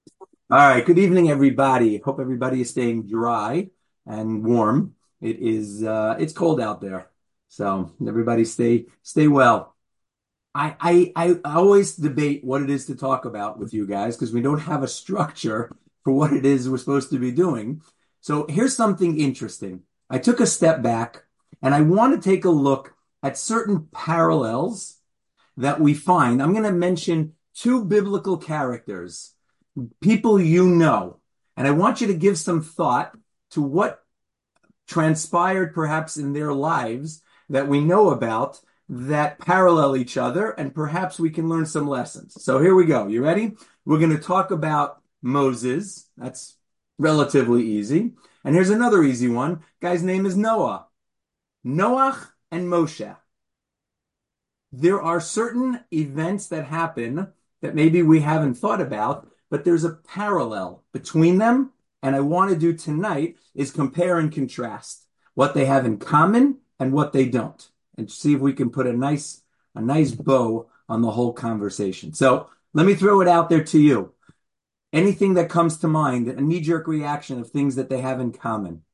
All right, good evening, everybody. Hope everybody is staying dry and warm. It's cold out there. So everybody stay well. I always debate what it is to talk about with you guys because we don't have a structure for what it is we're supposed to be doing. So here's something interesting. I took a step back and I want to take a look at certain parallels that we find. I'm going to mention two biblical characters, people you know, and I want you to give some thought to what transpired perhaps in their lives that we know about that parallel each other, and perhaps we can learn some lessons. So here we go. You ready? We're going to talk about Moses. That's relatively easy. And here's another easy one. Guy's name is Noah. Noach and Moshe. There are certain events that happen that maybe we haven't thought about, but there's a parallel between them. And I want to do tonight is compare and contrast what they have in common and what they don't, and see if we can put a nice bow on the whole conversation. So let me throw it out there to you. Anything that comes to mind, a knee-jerk reaction of things that they have in common.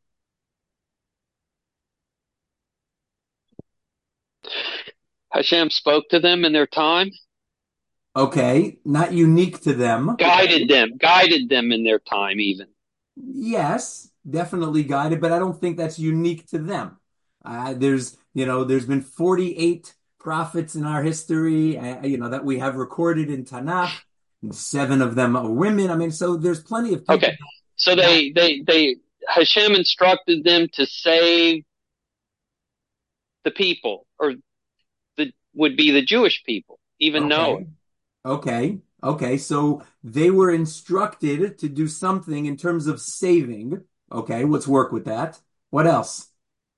Hashem spoke to them in their time, Okay, not unique to them. guided them in their time even. Yes, definitely guided, but I don't think that's unique to them. There's been 48 prophets in our history, that we have recorded in Tanakh, and seven of them are women. I mean, so there's plenty of people Okay. So that, Hashem instructed them to save the people, or would be the Jewish people, even Noah. okay, okay. So they were instructed to do something in terms of saving. Okay, let's work with that. What else?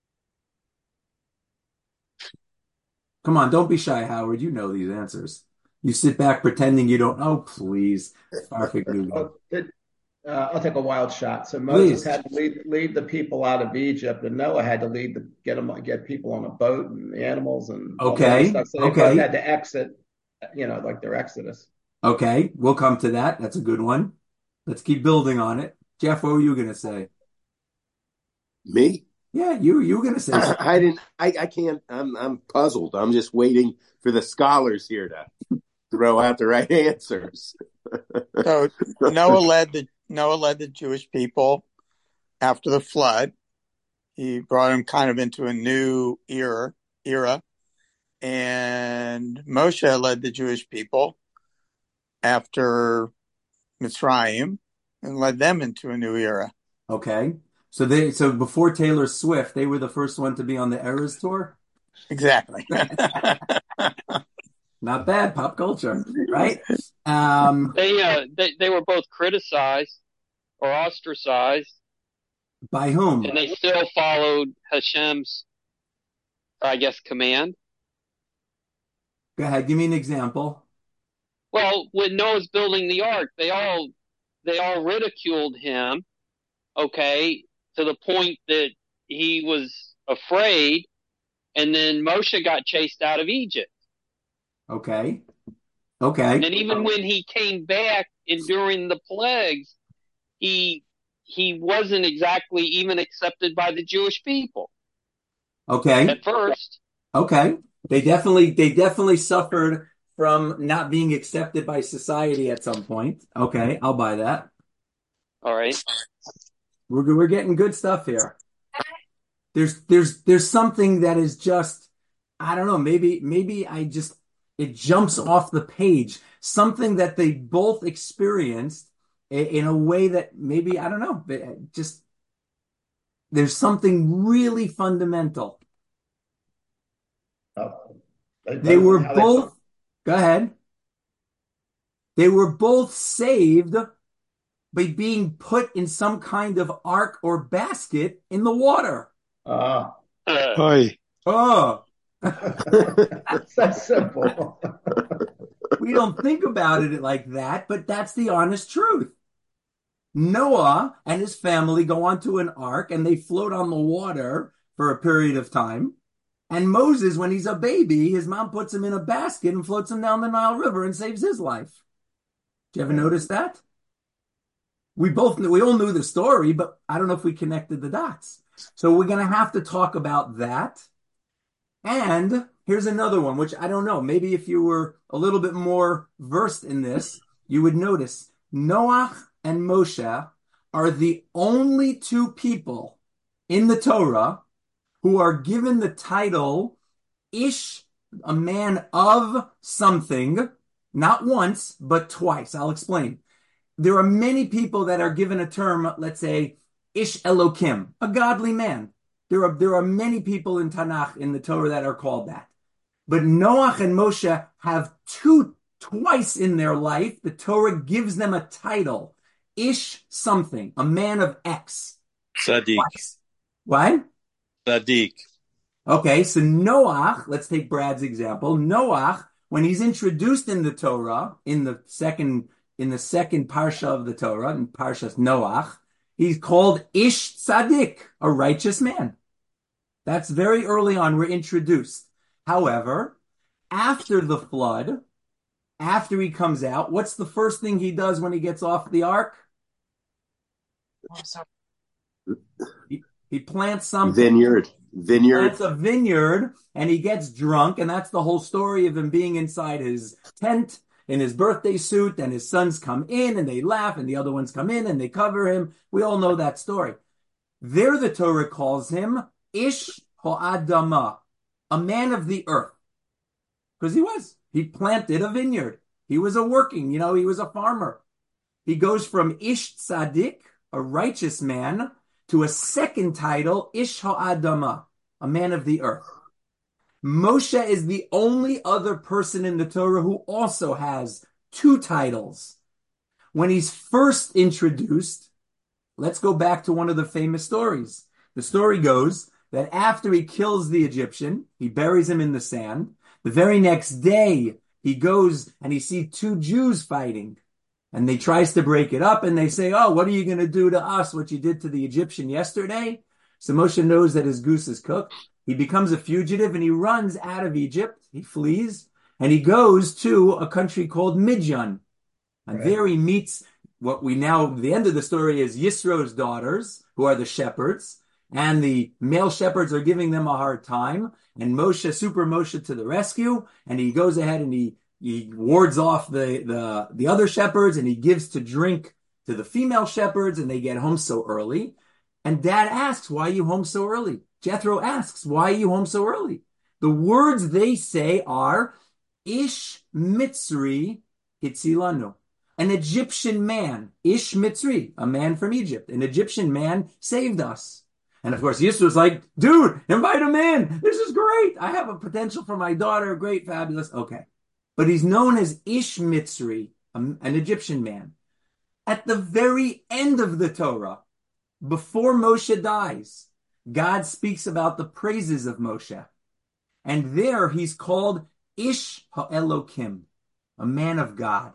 Come on, don't be shy, Howard. You know these answers. You sit back pretending you don't. Oh, please. Farfik Dugan. I'll take a wild shot. So Moses Please. had to lead the people out of Egypt, and Noah had to get people on a boat and the animals and all the other Okay. stuff. So they both Okay. had to exit, like their exodus. Okay. We'll come to that. That's a good one. Let's keep building on it. Jeff, what were you going to say? Me? Yeah, you were going to say something. I didn't. I can't. I'm puzzled. I'm just waiting for the scholars here to throw out the right answers. So Noah led the Jewish people after the flood. He brought them kind of into a new era, and Moshe led the Jewish people after Mitzrayim and led them into a new era. Okay. So before Taylor Swift, they were the first one to be on the Eras tour. Exactly. Not bad, pop culture, right? They were both criticized or ostracized, By whom? and they still followed Hashem's, I guess, command. Go ahead, give me an example. Well, when Noah's building the ark, they all ridiculed him, okay, to the point that he was afraid, and then Moshe got chased out of Egypt. Okay. And Okay. then even when he came back and during the plagues, he he wasn't exactly even accepted by the Jewish people Okay. at first. Okay. They definitely suffered from not being accepted by society at some point. Okay, I'll buy that. All right. We're getting good stuff here. There's something that is just, I don't know, maybe it jumps off the page. Something that they both experienced in a way that maybe, I don't know, just there's something really fundamental. Oh, They were how they both, go ahead. They were both saved by being put in some kind of ark or basket in the water. uh, Uh, Oy. Oh, so simple. we don't think about it like that, but that's the honest truth. Noah and his family go onto an ark and they float on the water for a period of time. And Moses, when he's a baby, his mom puts him in a basket and floats him down the Nile River and saves his life. Did you ever notice that? we all knew the story, but I don't know if we connected the dots. So we're going to have to talk about that. And here's another one, which I don't know. Maybe if you were a little bit more versed in this, you would notice Noach and Moshe are the only two people in the Torah who are given the title Ish, a man of something, not once, but twice. I'll explain. There are many people that are given a term, let's say, Ish Elokim, a godly man. There are many people in Tanakh, in the Torah, that are called that. But Noach and Moshe have twice in their life, the Torah gives them a title, Ish something, a man of X. Tzaddik. Twice. What? Tzaddik. Okay, so Noach, let's take Brad's example. Noach, when he's introduced in the Torah, in the second parsha of the Torah, in Parshas Noach, he's called Ish Tzaddik, a righteous man. That's very early on, we're introduced. However, after the flood, after he comes out, what's the first thing he does when he gets off the ark? He plants something. Vineyard. Plants a vineyard, and he gets drunk, and that's the whole story of him being inside his tent in his birthday suit, and his sons come in, and they laugh, and the other ones come in, and they cover him. We all know that story. There the Torah calls him Ish Ha'adama, a man of the earth. Because he planted a vineyard. He was he was a farmer. He goes from Ish Tzaddik, a righteous man, to a second title, Ish Ha'adama, a man of the earth. Moshe is the only other person in the Torah who also has two titles. When he's first introduced, let's go back to one of the famous stories. The story goes that after he kills the Egyptian, he buries him in the sand. The very next day, he goes and he sees two Jews fighting. And they tries to break it up, and they say, oh, what are you going to do to us, what you did to the Egyptian yesterday? So Moshe knows that his goose is cooked. He becomes a fugitive, and he runs out of Egypt. He flees, and he goes to a country called Midian. And there he meets the end of the story is Yisro's daughters, who are the shepherds. And the male shepherds are giving them a hard time. And Super Moshe to the rescue, and he goes ahead and he wards off the other shepherds, and he gives to drink to the female shepherds, and they get home so early. And Dad asks, why are you home so early? Jethro asks, why are you home so early? The words they say are, Ish Mitzri Hitzilanu, an Egyptian man. Ish Mitzri, a man from Egypt. An Egyptian man saved us. And of course, Yisro's like, dude, invite him in. This is great. I have a potential for my daughter. Great, fabulous. Okay. But he's known as Ish Mitzri, an Egyptian man. At the very end of the Torah, before Moshe dies, God speaks about the praises of Moshe. And there he's called Ish Ha'elokim, a man of God.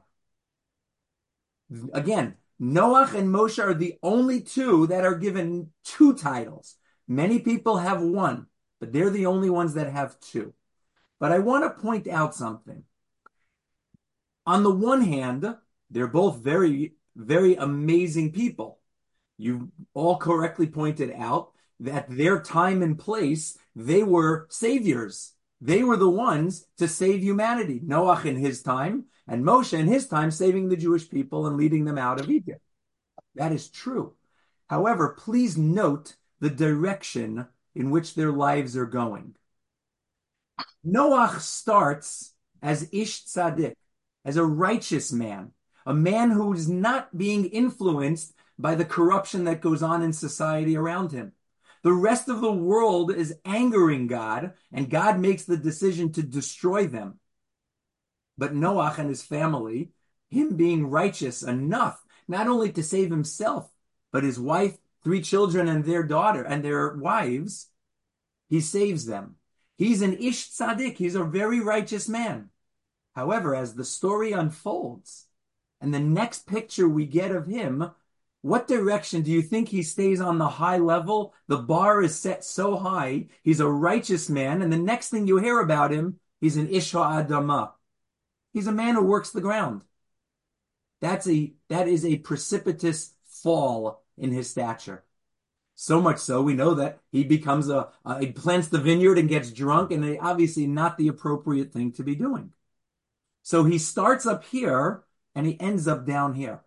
Again, Noach and Moshe are the only two that are given two titles. Many people have one, but they're the only ones that have two. But I want to point out something. On the one hand, they're both very, very amazing people. You all correctly pointed out that their time and place, they were saviors. They were the ones to save humanity. Noach in his time, and Moshe in his time, saving the Jewish people and leading them out of Egypt. That is true. However, please note the direction in which their lives are going. Noach starts as Ish Tzaddik, as a righteous man, a man who is not being influenced by the corruption that goes on in society around him. The rest of the world is angering God, and God makes the decision to destroy them. But Noach and his family, him being righteous enough, not only to save himself, but his wife, 3 children, and their daughter, and their wives, he saves them. He's an Ish Tzaddik. He's a very righteous man. However, as the story unfolds, and the next picture we get of him, what direction do you think he stays on the high level? The bar is set so high. He's a righteous man, and the next thing you hear about him, he's an Ish Ha'adama. He's a man who works the ground. That is a precipitous fall in his stature. So much so, we know that he becomes he plants the vineyard and gets drunk, and obviously not the appropriate thing to be doing. So he starts up here and he ends up down here.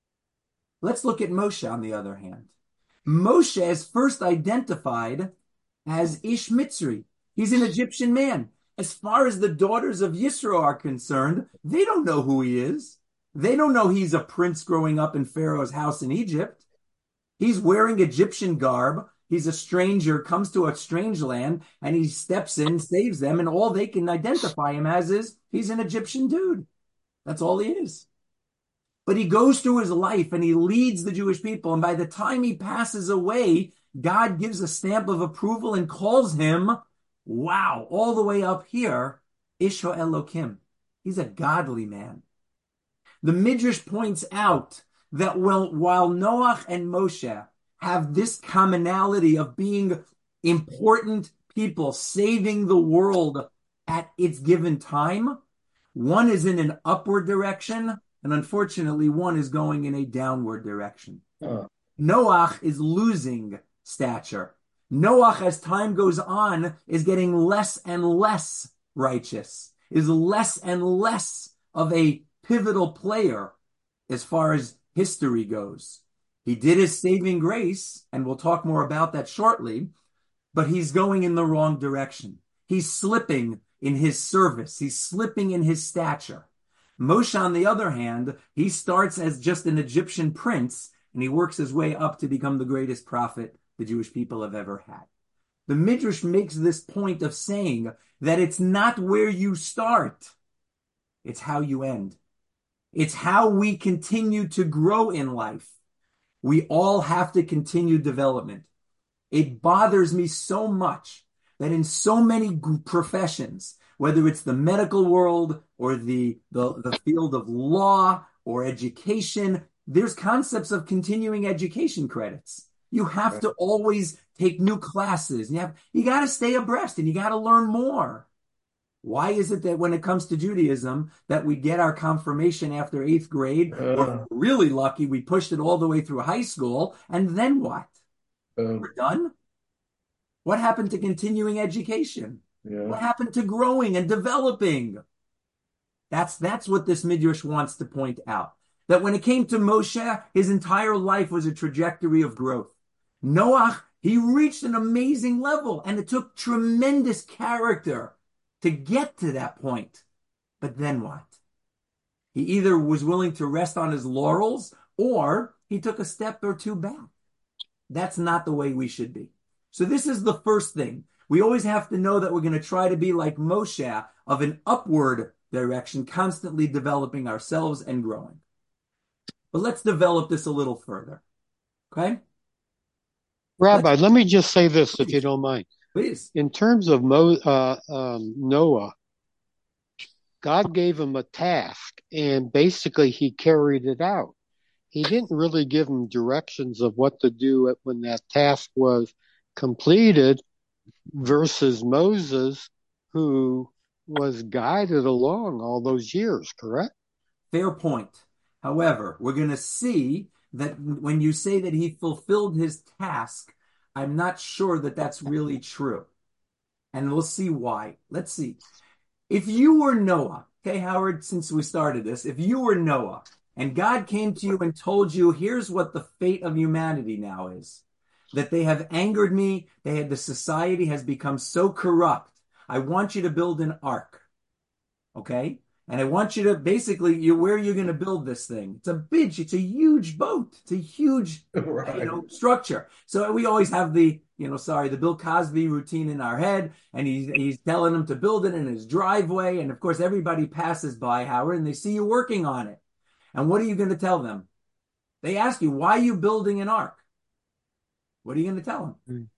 Let's look at Moshe on the other hand. Moshe is first identified as Ish Mitzri. He's an Egyptian man. As far as the daughters of Yisro are concerned, they don't know who he is. They don't know he's a prince growing up in Pharaoh's house in Egypt. He's wearing Egyptian garb. He's a stranger, comes to a strange land, and he steps in, saves them, and all they can identify him as is he's an Egyptian dude. That's all he is. But he goes through his life and he leads the Jewish people. And by the time he passes away, God gives a stamp of approval and calls him, wow, all the way up here, Ish Elokim. He's a godly man. The Midrash points out that while Noach and Moshe have this commonality of being important people, saving the world at its given time, one is in an upward direction, and unfortunately, one is going in a downward direction. Noach is losing stature. Noach, as time goes on, is getting less and less righteous, is less and less of a pivotal player as far as history goes. He did his saving grace, and we'll talk more about that shortly, but he's going in the wrong direction. He's slipping in his service. He's slipping in his stature. Moshe, on the other hand, he starts as just an Egyptian prince, and he works his way up to become the greatest prophet the Jewish people have ever had. The Midrash makes this point of saying that it's not where you start, it's how you end. It's how we continue to grow in life. We all have to continue development. It bothers me so much that in so many professions, whether it's the medical world or the field of law or education, there's concepts of continuing education credits. You have to always take new classes. You got to stay abreast and you got to learn more. Why is it that when it comes to Judaism that we get our confirmation after 8th grade, or if we're really lucky, we pushed it all the way through high school, and then what? We're done? What happened to continuing education? What happened to growing and developing? That's what this Midrash wants to point out. That when it came to Moshe, his entire life was a trajectory of growth. Noach, he reached an amazing level, and it took tremendous character to get to that point. But then what? He either was willing to rest on his laurels, or he took a step or two back. That's not the way we should be. So this is the first thing. We always have to know that we're going to try to be like Moshe, of an upward direction, constantly developing ourselves and growing. But let's develop this a little further. Okay? Rabbi, let me just say this, if you don't mind. Please. In terms of Noah, God gave him a task, and basically he carried it out. He didn't really give him directions of what to do when that task was completed, versus Moses, who was guided along all those years, correct? Fair point. However, we're going to see that when you say that he fulfilled his task, I'm not sure that that's really true. And we'll see why. Let's see. If you were Noah, okay, Howard, since we started this, if you were Noah and God came to you and told you, here's what the fate of humanity now is, that they have angered me, the society has become so corrupt, I want you to build an ark, okay? And I want you to basically, where you're going to build this thing. It's a huge boat. It's a huge structure. So we always have the Bill Cosby routine in our head, and he's telling them to build it in his driveway. And of course, everybody passes by, Howard, and they see you working on it. And what are you going to tell them? They ask you, why are you building an ark? What are you going to tell them?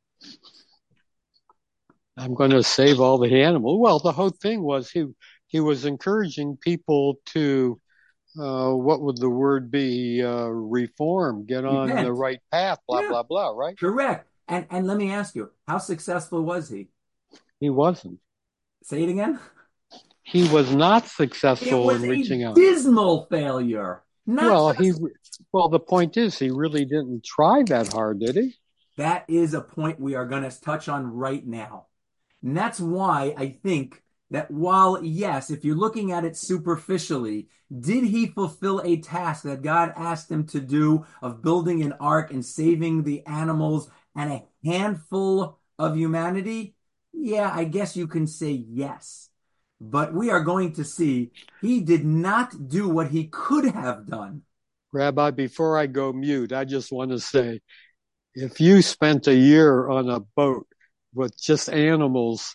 I'm going to save all the animals. Well, the whole thing was he was encouraging people to, what would the word be, reform, get on the right path, blah, blah, right? Correct. And let me ask you, how successful was he? He wasn't. Say it again? He was not successful in reaching out. It was a dismal failure. Well, the point is, he really didn't try that hard, did he? That is a point we are going to touch on right now. And that's why I think that while, yes, if you're looking at it superficially, did he fulfill a task that God asked him to do of building an ark and saving the animals and a handful of humanity? Yeah, I guess you can say yes. But we are going to see he did not do what he could have done. Rabbi, before I go mute, I just want to say, if you spent a year on a boat with just animals,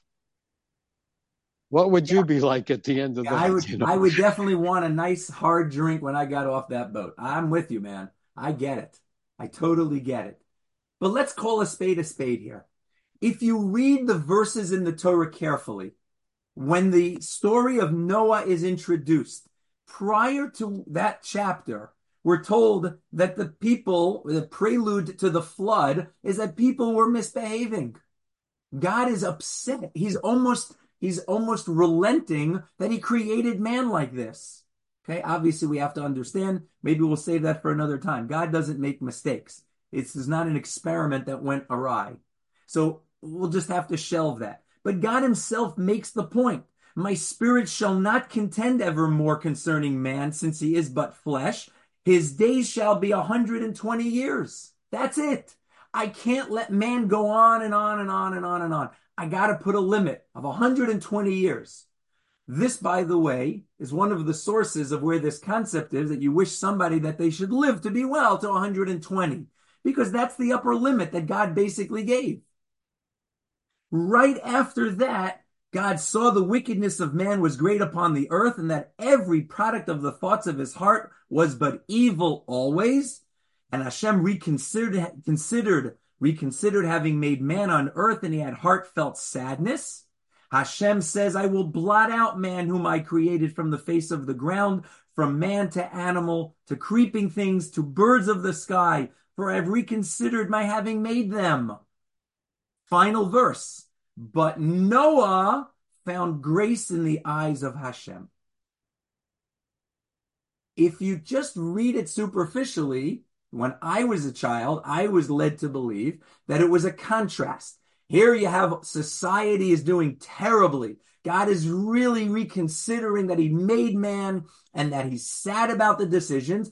what would you be like at the end of that? I would definitely want a nice hard drink when I got off that boat. I'm with you, man. I get it. I totally get it. But let's call a spade here. If you read the verses in the Torah carefully, when the story of Noah is introduced, prior to that chapter, we're told that the prelude to the flood is that people were misbehaving. God is upset. He's almost relenting that he created man like this. Okay, obviously we have to understand, maybe we'll save that for another time. God doesn't make mistakes. This is not an experiment that went awry. So we'll just have to shelve that. But God himself makes the point. My spirit shall not contend evermore concerning man, since he is but flesh. His days shall be 120 years. That's it. I can't let man go on and on and on and on and on. I got to put a limit of 120 years. This, by the way, is one of the sources of where this concept is that you wish somebody that they should live to be well to 120, because that's the upper limit that God basically gave. Right after that, God saw the wickedness of man was great upon the earth, and that every product of the thoughts of his heart was but evil always. And Hashem reconsidered having made man on earth, and he had heartfelt sadness. Hashem says, I will blot out man whom I created from the face of the ground, from man to animal, to creeping things, to birds of the sky, for I have reconsidered my having made them. Final verse. But Noah found grace in the eyes of Hashem. If you just read it superficially, when I was a child, I was led to believe that it was a contrast. Here you have society is doing terribly. God is really reconsidering that he made man and that he's sad about the decisions.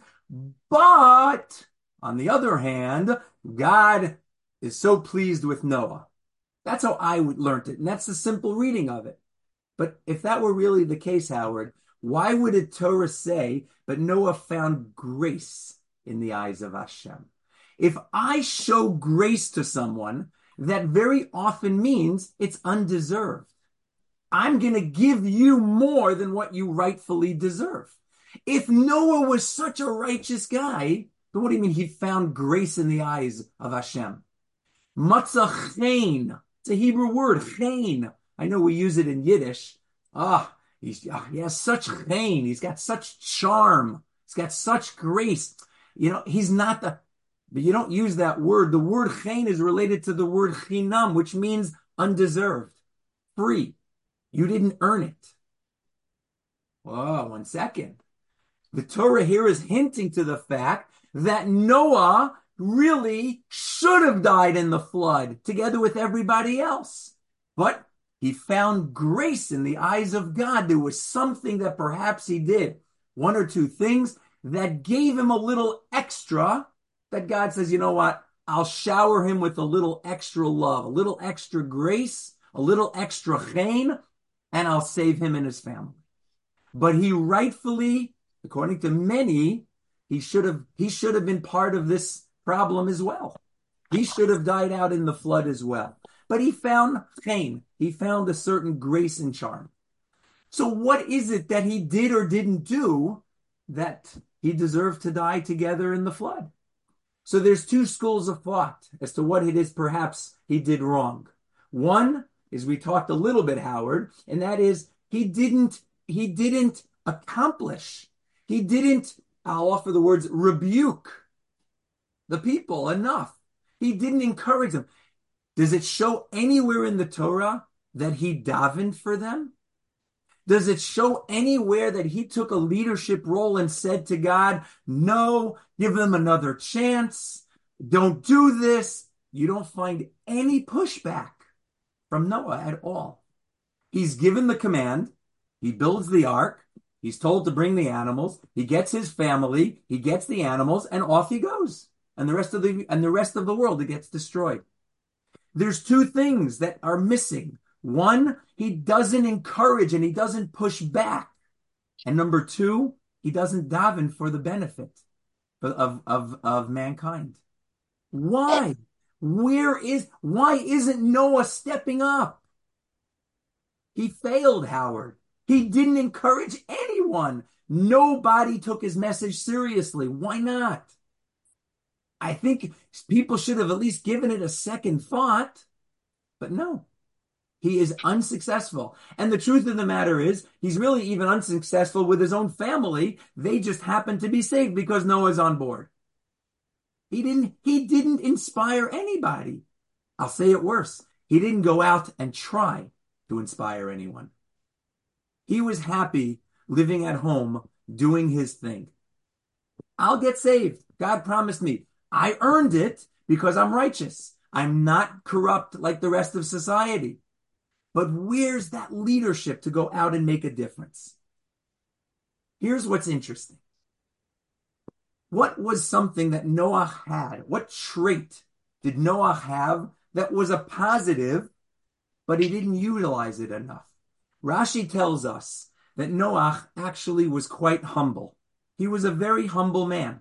But on the other hand, God is so pleased with Noah. That's how I learned it. And that's the simple reading of it. But if that were really the case, Howard, why would a Torah say, but Noah found grace in the eyes of Hashem? If I show grace to someone, that very often means it's undeserved. I'm going to give you more than what you rightfully deserve. If Noah was such a righteous guy, then what do you mean he found grace in the eyes of Hashem? Matzah chen. It's a Hebrew word, chen. I know we use it in Yiddish. He has such chen. He's got such charm. He's got such grace. He's not but you don't use that word. The word chen is related to the word chinam, which means undeserved, free. You didn't earn it. Whoa, 1 second. The Torah here is hinting to the fact that Noah really should have died in the flood together with everybody else. But he found grace in the eyes of God. There was something that perhaps he did, one or two things that gave him a little extra, that God says, you know what? I'll shower him with a little extra love, a little extra grace, a little extra chen, and I'll save him and his family. But he rightfully, according to many, he should have been part of this problem as well. He should have died out in the flood as well. But he found chen. He found a certain grace and charm. So what is it that he did or didn't do that he deserved to die together in the flood? So there's two schools of thought as to what it is perhaps he did wrong. One is, we talked a little bit, Howard, and that is he didn't accomplish. He didn't, I'll offer the words, rebuke the people enough. He didn't encourage them. Does it show anywhere in the Torah that he davened for them? Does it show anywhere that he took a leadership role and said to God, no, give them another chance, don't do this? You don't find any pushback from Noah at all. He's given the command. He builds the ark. He's told to bring the animals. He gets his family. He gets the animals, and off he goes. And the rest of the world, it gets destroyed. There's two things that are missing. One, he doesn't encourage and he doesn't push back. And number two, he doesn't daven for the benefit of mankind. Why? Why isn't Noah stepping up? He failed, Howard. He didn't encourage anyone. Nobody took his message seriously. Why not? I think people should have at least given it a second thought, but no. He is unsuccessful. And the truth of the matter is, he's really even unsuccessful with his own family. They just happen to be saved because Noah's on board. He didn't inspire anybody. I'll say it worse. He didn't go out and try to inspire anyone. He was happy living at home, doing his thing. I'll get saved. God promised me. I earned it because I'm righteous. I'm not corrupt like the rest of society. But where's that leadership to go out and make a difference? Here's what's interesting. What was something that Noah had? What trait did Noah have that was a positive, but he didn't utilize it enough? Rashi tells us that Noah actually was quite humble. He was a very humble man.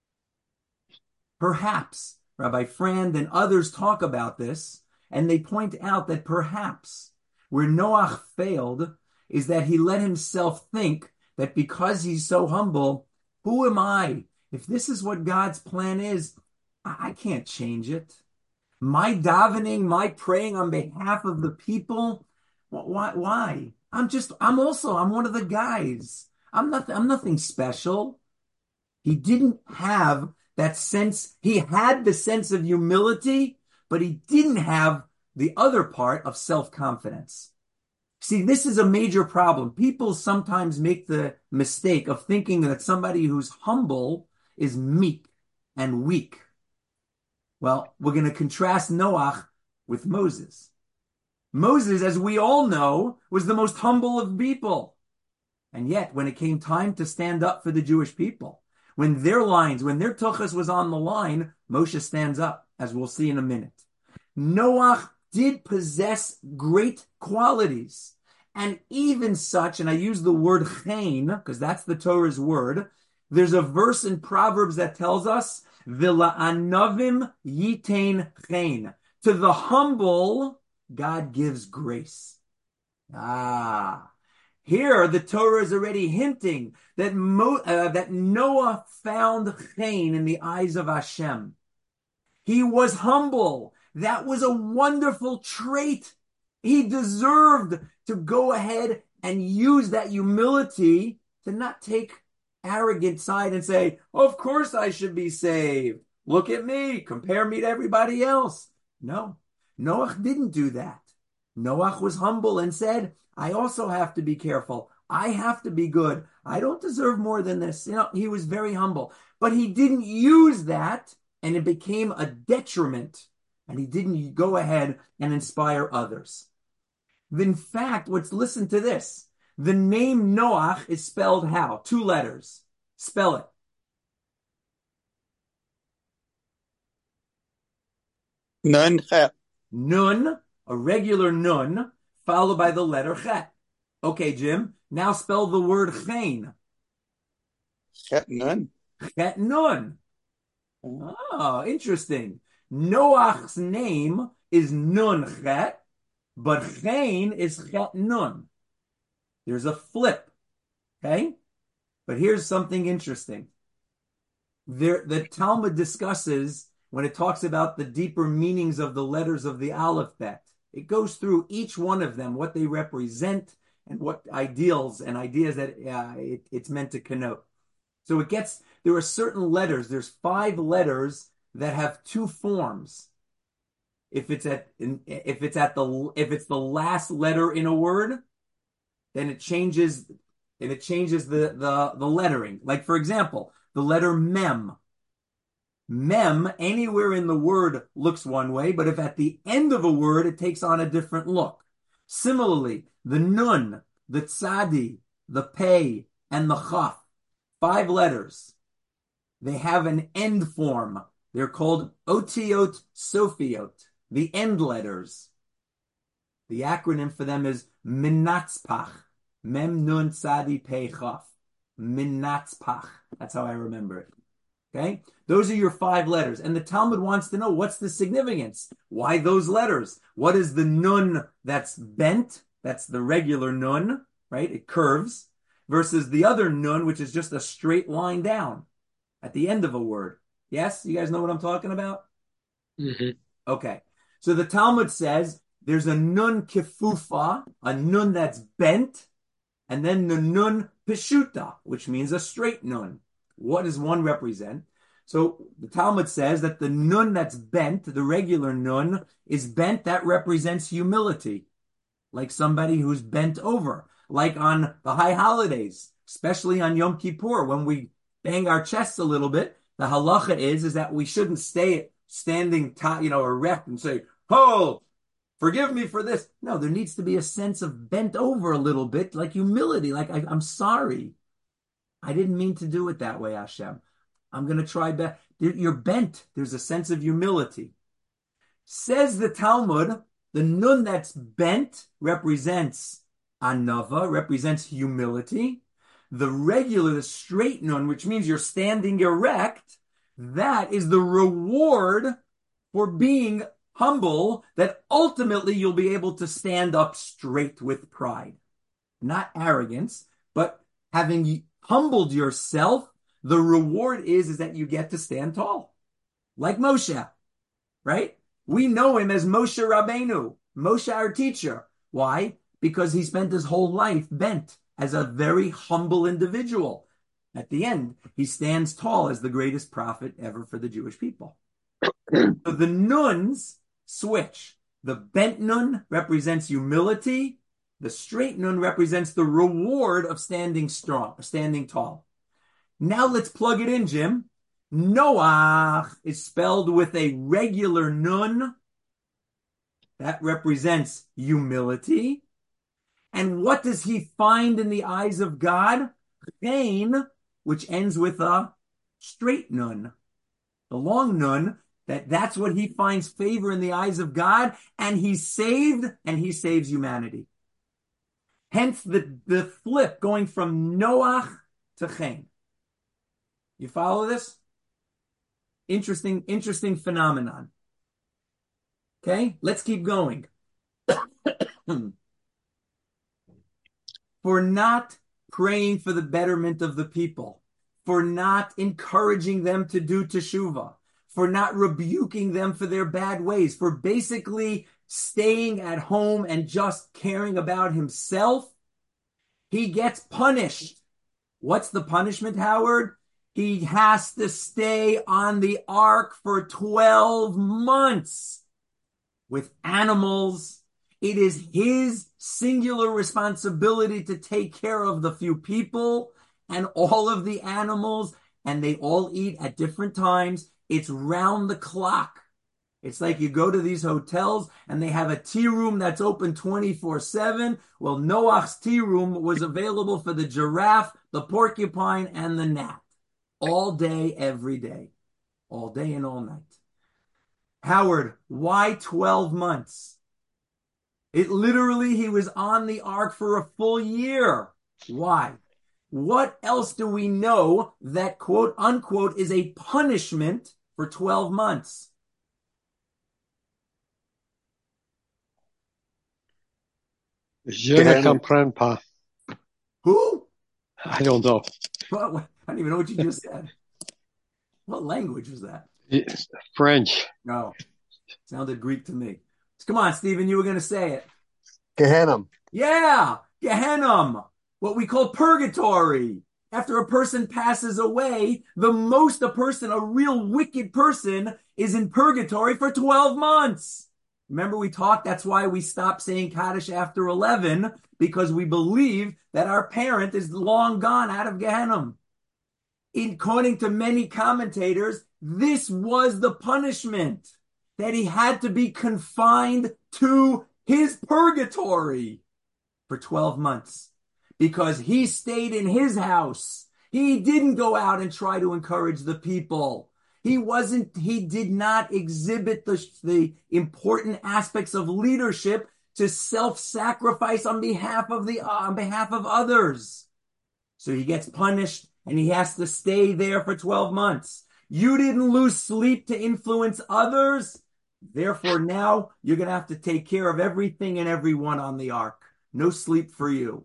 Perhaps Rabbi Frand and others talk about this, and they point out that perhaps where Noah failed is that he let himself think that because he's so humble, who am I? If this is what God's plan is, I can't change it. My davening, my praying on behalf of the people, why? I'm one of the guys. I'm nothing special. He didn't have that sense. He had the sense of humility, but he didn't have the other part of self-confidence. See, this is a major problem. People sometimes make the mistake of thinking that somebody who's humble is meek and weak. Well, we're going to contrast Noah with Moses. Moses, as we all know, was the most humble of people. And yet, when it came time to stand up for the Jewish people, when their tuchus was on the line, Moshe stands up, as we'll see in a minute. Noah did possess great qualities. And even such, and I use the word chen, because that's the Torah's word, there's a verse in Proverbs that tells us, V'la'anavim yitain chen. To the humble, God gives grace. Here the Torah is already hinting that that Noah found chen in the eyes of Hashem. He was humble. That was a wonderful trait. He deserved to go ahead and use that humility to not take arrogant side and say, of course I should be saved. Look at me. Compare me to everybody else. No, Noah didn't do that. Noah was humble and said, I also have to be careful. I have to be good. I don't deserve more than this. He was very humble, but he didn't use that and it became a detriment. And he didn't go ahead and inspire others. In fact, listen to this. The name Noach is spelled how? 2 letters. Spell it. Nun chet. Nun, a regular nun, followed by the letter chet. Okay, Jim, now spell the word chen. Chet nun. Chet nun. Oh, interesting. Noach's name is Nun Chet, but Chen is Chet Nun. There's a flip, okay? But here's something interesting. The Talmud discusses, when it talks about the deeper meanings of the letters of the alphabet, it goes through each one of them, what they represent, and what ideals and ideas that it's meant to connote. So there are certain letters, there's 5 letters that have 2 forms. If it's the last letter in a word, then it changes the lettering. Like, for example, the letter mem. Mem, anywhere in the word looks one way, but if at the end of a word, it takes on a different look. Similarly, the nun, the tzadi, the pei, and the chaf, 5 letters. They have an end form. They're called otiot sofiot, the end letters. The acronym for them is minatzpach. Mem nun tzadi pei chaf. Minatzpach. That's how I remember it. Okay? Those are your 5 letters. And the Talmud wants to know, what's the significance? Why those letters? What is the nun that's bent? That's the regular nun, right? It curves. Versus the other nun, which is just a straight line down at the end of a word. Yes? You guys know what I'm talking about? Mm-hmm. Okay. So the Talmud says there's a nun kifufa, a nun that's bent, and then the nun peshuta, which means a straight nun. What does one represent? So the Talmud says that the nun that's bent, the regular nun, is bent. That represents humility, like somebody who's bent over, like on the high holidays, especially on Yom Kippur, when we bang our chests a little bit. The halacha is that we shouldn't stay standing, erect and say, "Oh, forgive me for this." No, there needs to be a sense of bent over a little bit, like humility, like I'm sorry. I didn't mean to do it that way, Hashem. I'm going to try better. You're bent. There's a sense of humility. Says the Talmud, the nun that's bent represents anava, represents humility. The regular, the straight nun, which means you're standing erect, that is the reward for being humble, that ultimately you'll be able to stand up straight with pride. Not arrogance, but having humbled yourself, the reward is that you get to stand tall. Like Moshe, right? We know him as Moshe Rabbeinu, Moshe our teacher. Why? Because he spent his whole life bent as a very humble individual. At the end, he stands tall as the greatest prophet ever for the Jewish people. So the nuns switch. The bent nun represents humility. The straight nun represents the reward of standing strong, standing tall. Now let's plug it in, Jim. Noach is spelled with a regular nun. That represents humility. And what does he find in the eyes of God? Chen, which ends with a straight nun. The long nun, that's what he finds favor in the eyes of God, and he's saved, and he saves humanity. Hence the flip going from Noach to Chen. You follow this? Interesting phenomenon. Okay, let's keep going. For not praying for the betterment of the people, for not encouraging them to do teshuvah, for not rebuking them for their bad ways, for basically staying at home and just caring about himself, he gets punished. What's the punishment, Howard? He has to stay on the ark for 12 months with animals. It is his singular responsibility to take care of the few people and all of the animals, and they all eat at different times. It's round the clock. It's like you go to these hotels and they have a tea room that's open 24/7. Well, Noach's tea room was available for the giraffe, the porcupine, and the gnat. All day, every day. All day and all night. Howard, why 12 months? It literally, he was on the ark for a full year. Why? What else do we know that, quote unquote, is a punishment for 12 months? Je ne comprends pas. Who? I don't know. Well, I don't even know what you just said. What language was that? It's French. No, sounded Greek to me. Come on, Stephen, you were going to say it. Gehenna. Yeah, Gehenna, what we call purgatory. After a person passes away, a real wicked person, is in purgatory for 12 months. Remember we talked, that's why we stopped saying Kaddish after 11, because we believe that our parent is long gone out of Gehenna. According to many commentators, this was the punishment, that he had to be confined to his purgatory for 12 months because he stayed in his house. He didn't go out and try to encourage the people. He did not exhibit the important aspects of leadership to self-sacrifice on behalf of others. So he gets punished and he has to stay there for 12 months. You didn't lose sleep to influence others. Therefore, now you're going to have to take care of everything and everyone on the ark. No sleep for you.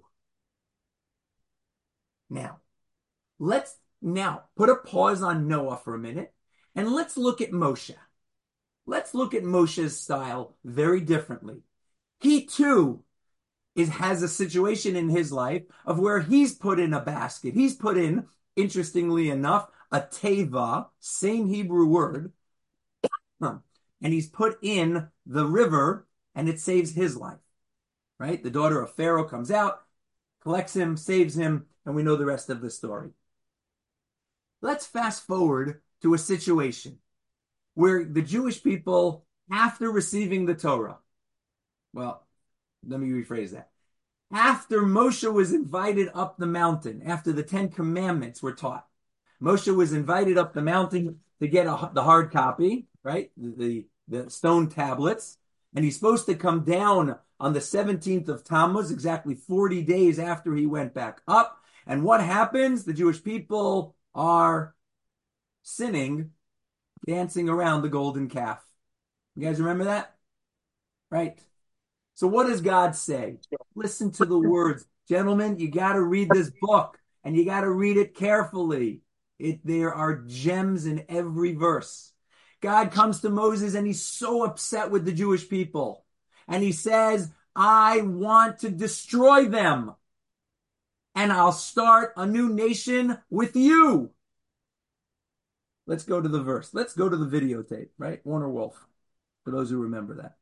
Now, let's put a pause on Noah for a minute. And let's look at Moshe. Let's look at Moshe's style very differently. He too has a situation in his life of where he's put in a basket. He's put in, interestingly enough, a teva, same Hebrew word, and he's put in the river, and it saves his life. Right? The daughter of Pharaoh comes out, collects him, saves him, and we know the rest of the story. Let's fast forward to a situation where the Jewish people, after receiving the Torah, well, let me rephrase that. After Moshe was invited up the mountain, after the 10 Commandments were taught, Moshe was invited up the mountain to get the hard copy, right? The stone tablets. And he's supposed to come down on the 17th of Tammuz, exactly 40 days after he went back up. And what happens? The Jewish people are sinning, dancing around the golden calf. You guys remember that? Right. So what does God say? Listen to the words. Gentlemen, you got to read this book, and you got to read it carefully. There are gems in every verse. God comes to Moses, and he's so upset with the Jewish people. And he says, I want to destroy them, and I'll start a new nation with you. Let's go to the verse. Let's go to the videotape, right? Warner Wolf, for those who remember that.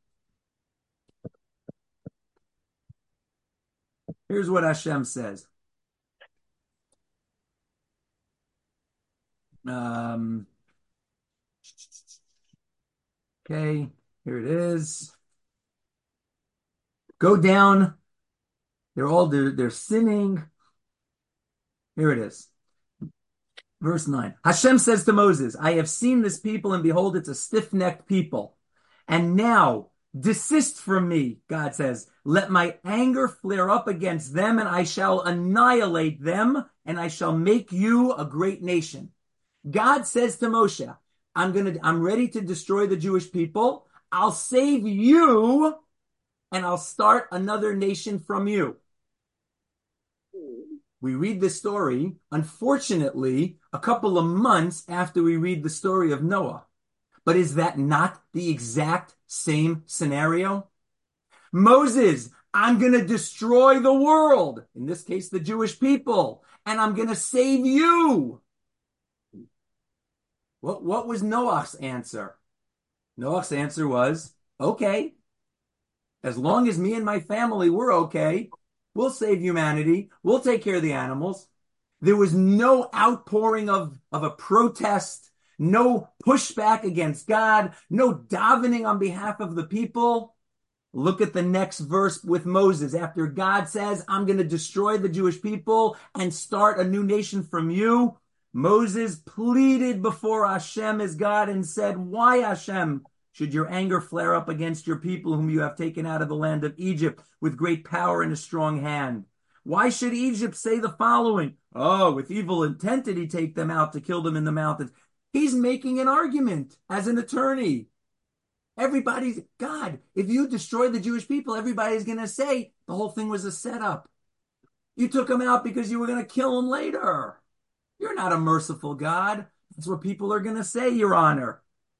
Here's what Hashem says. Okay, here it is. Go down. They're sinning. Here it is. Verse 9. Hashem says to Moses, I have seen this people, and behold, it's a stiff-necked people. And now, desist from me, God says. Let my anger flare up against them, and I shall annihilate them, and I shall make you a great nation. God says to Moshe, I'm ready to destroy the Jewish people. I'll save you, and I'll start another nation from you. We read this story, unfortunately, a couple of months after we read the story of Noah. But is that not the exact same scenario? Moses, I'm going to destroy the world, in this case, the Jewish people, and I'm going to save you. What was Noah's answer? Noah's answer was, okay, as long as me and my family were okay, we'll save humanity. We'll take care of the animals. There was no outpouring of a protest, no pushback against God, no davening on behalf of the people. Look at the next verse with Moses. After God says, I'm going to destroy the Jewish people and start a new nation from you, Moses pleaded before Hashem as God and said, why, Hashem, should your anger flare up against your people whom you have taken out of the land of Egypt with great power and a strong hand? Why should Egypt say the following? Oh, with evil intent did he take them out to kill them in the mountains. He's making an argument as an attorney. God, if you destroy the Jewish people, everybody's going to say the whole thing was a setup. You took them out because you were going to kill them later. You're not a merciful God. That's what people are going to say, Your Honor.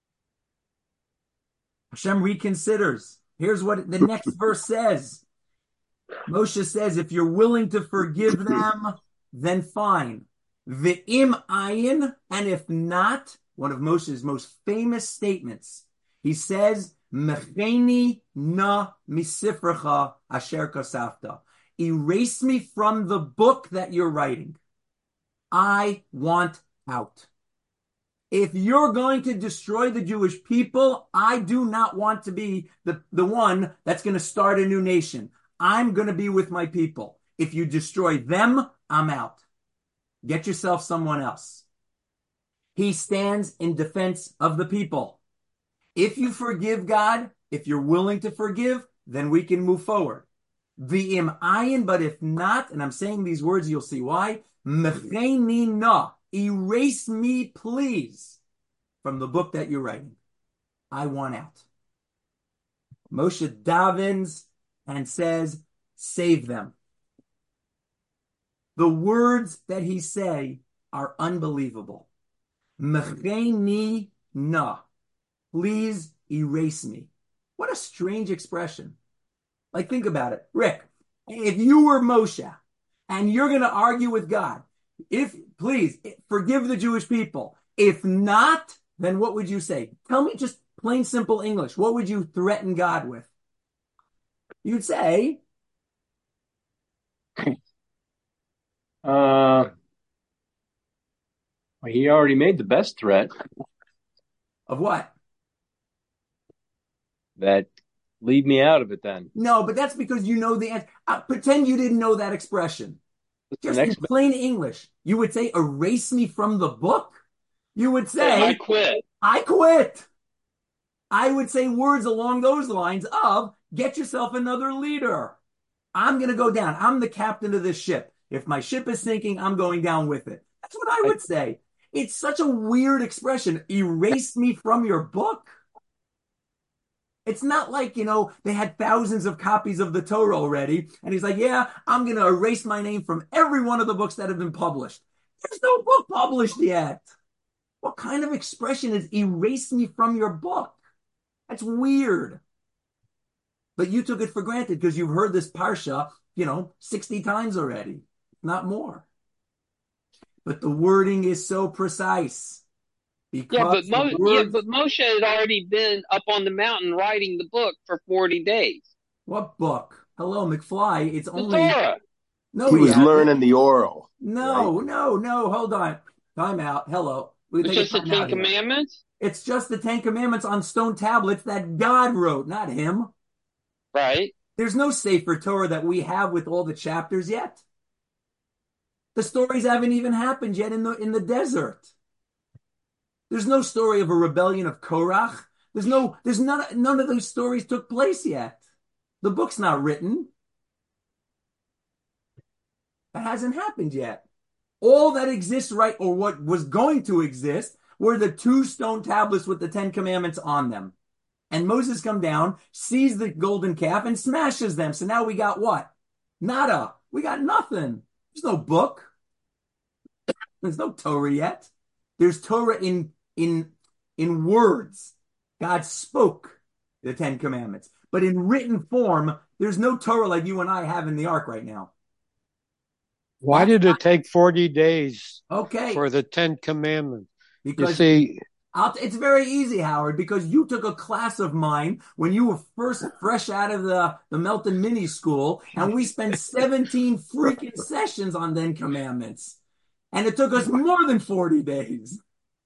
Hashem reconsiders. Here's what the next verse says. Moshe says, if you're willing to forgive them, then fine. Ve'im ayin, and if not, one of Moshe's most famous statements. He says, Mecheni na misifrecha asher kosafta. Erase me from the book that you're writing. I want out. If you're going to destroy the Jewish people, I do not want to be the one that's going to start a new nation. I'm going to be with my people. If you destroy them, I'm out. Get yourself someone else. He stands in defense of the people. If you forgive God, if you're willing to forgive, then we can move forward. V'im ayin, but if not, and I'm saying these words, you'll see why. Mecheni na, erase me, please, from the book that you're writing. I want out. Moshe davens and says, save them. The words that he say are unbelievable. Mecheni na, please erase me. What a strange expression. Like, think about it. Rick, if you were Moshe and you're going to argue with God, please forgive the Jewish people. If not, then what would you say? Tell me just plain simple English. What would you threaten God with? You'd say, he already made the best threat. Of what? That leave me out of it then. No, but that's because you know the answer. Pretend you didn't know that expression. Just in plain English, you would say, erase me from the book. You would say, I quit. I quit. I would say words along those lines of, get yourself another leader. I'm going to go down. I'm the captain of this ship. If my ship is sinking, I'm going down with it. That's what I would say. It's such a weird expression. Erase me from your book. It's not like, they had thousands of copies of the Torah already. And he's like, yeah, I'm going to erase my name from every one of the books that have been published. There's no book published yet. What kind of expression is erase me from your book? That's weird. But you took it for granted because you've heard this parsha, 60 times already, not more. But the wording is so precise. Yeah, but Moshe had already been up on the mountain writing the book for 40 days. What book? Hello, McFly. It's The only Torah. No, he was learning the oral. No, right? No. Hold on. Time out. Hello. It's just the Ten Commandments? It's just the Ten Commandments on stone tablets that God wrote, not him. Right. There's no Sefer Torah that we have with all the chapters yet. The stories haven't even happened yet in the desert. There's no story of a rebellion of Korach. None of those stories took place yet. The book's not written. That hasn't happened yet. All that exists, right, or what was going to exist, were the 2 stone tablets with the 10 Commandments on them. And Moses come down, sees the golden calf, and smashes them. So now we got what? Nada. We got nothing. There's no book. There's no Torah yet. There's Torah in words. God spoke the 10 Commandments. But in written form, there's no Torah like you and I have in the Ark right now. Why did it take 40 days for the 10 Commandments? Because it's very easy, Howard, because you took a class of mine when you were fresh out of the Melton Mini School, and we spent 17 freaking sessions on 10 Commandments. And it took us more than 40 days.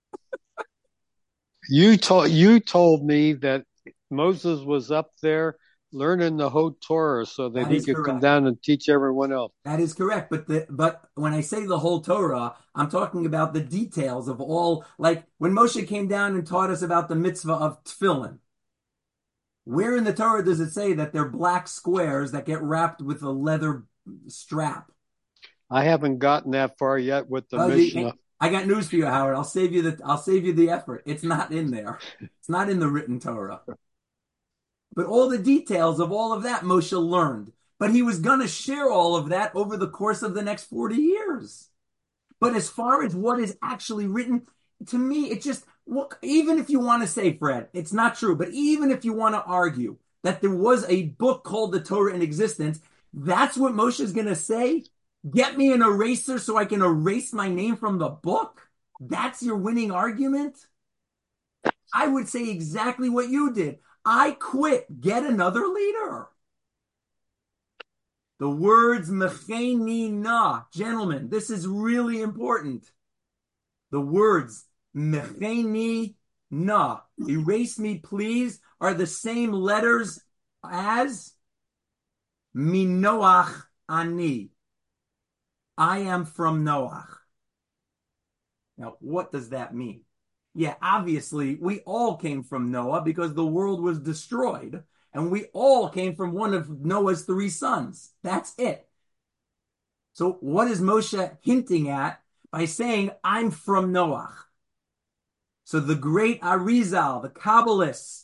You told me that Moses was up there learning the whole Torah so that he could come down and teach everyone else. That is correct. But when I say the whole Torah, I'm talking about the details of all, like when Moshe came down and taught us about the mitzvah of tefillin. Where in the Torah does it say that they're black squares that get wrapped with a leather strap? I haven't gotten that far yet with the Mishnah. I got news for you, Howard. I'll save you the effort. It's not in there. It's not in the written Torah. But all the details of all of that Moshe learned. But he was going to share all of that over the course of the next 40 years. But as far as what is actually written, to me, it just, look, even if you want to say, Fred, it's not true, but even if you want to argue that there was a book called the Torah in existence, that's what Moshe is going to say? Get me an eraser so I can erase my name from the book? That's your winning argument? I would say exactly what you did. I quit. Get another leader. The words mecheni na, gentlemen, this is really important. The words mecheni na, erase me please, are the same letters as minoach ani. I am from Noach. Now, what does that mean? Yeah, obviously, we all came from Noah because the world was destroyed, and we all came from one of Noah's 3 sons. That's it. So what is Moshe hinting at by saying, I'm from Noach? So the great Arizal, the Kabbalist,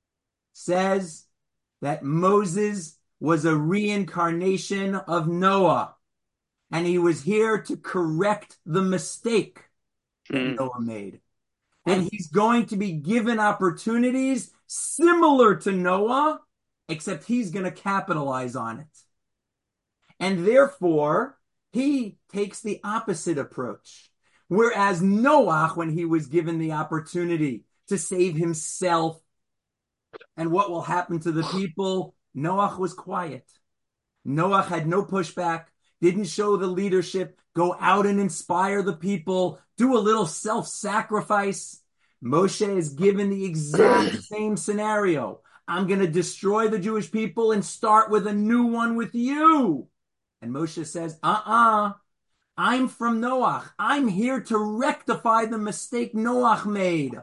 says that Moses was a reincarnation of Noah, and he was here to correct the mistake that Noah made. And he's going to be given opportunities similar to Noah, except he's going to capitalize on it. And therefore, he takes the opposite approach. Whereas Noah, when he was given the opportunity to save himself and what will happen to the people, Noah was quiet. Noah had no pushback, didn't show the leadership, go out and inspire the people, do a little self-sacrifice. Moshe is given the exact same scenario. I'm going to destroy the Jewish people and start with a new one with you. And Moshe says, I'm from Noach. I'm here to rectify the mistake Noach made.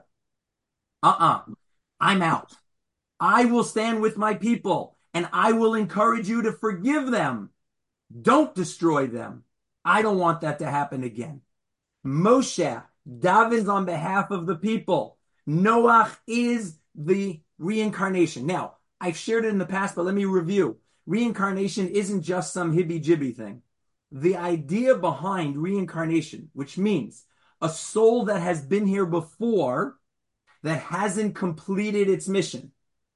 I'm out. I will stand with my people and I will encourage you to forgive them. Don't destroy them. I don't want that to happen again. Moshe davens on behalf of the people. Noach is the reincarnation. Now, I've shared it in the past, but let me review. Reincarnation isn't just some hibby-jibby thing. The idea behind reincarnation, which means a soul that has been here before that hasn't completed its mission,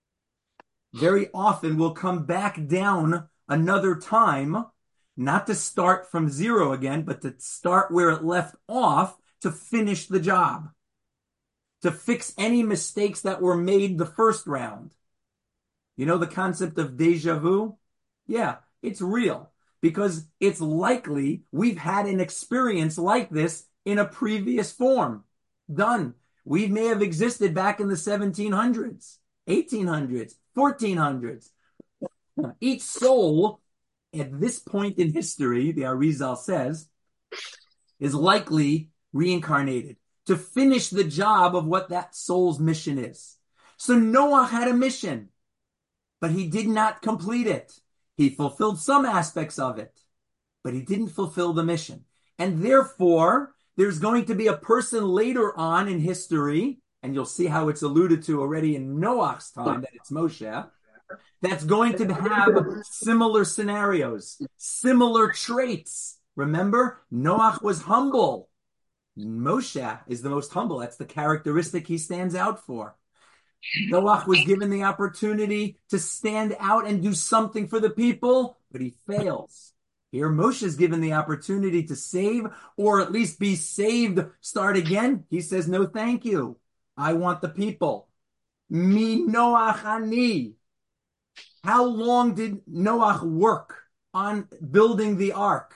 very often will come back down another time, not to start from zero again, but to start where it left off to finish the job, to fix any mistakes that were made the first round. You know the concept of deja vu? Yeah, it's real because it's likely we've had an experience like this in a previous form. Done. We may have existed back in the 1700s, 1800s, 1400s. Each soul at this point in history, the Arizal says, is likely reincarnated to finish the job of what that soul's mission is. So Noah had a mission, but he did not complete it. He fulfilled some aspects of it, but he didn't fulfill the mission. And therefore, there's going to be a person later on in history, and you'll see how it's alluded to already in Noah's time, that it's Moshe, that's going to have similar scenarios, similar traits. Remember, Noah was humble. Moshe is the most humble. That's the characteristic he stands out for. Noah was given the opportunity to stand out and do something for the people, but he fails. Here, Moshe is given the opportunity to save, or at least be saved, start again. He says, no, thank you. I want the people. Mi Noach ani. How long did Noah work on building the ark?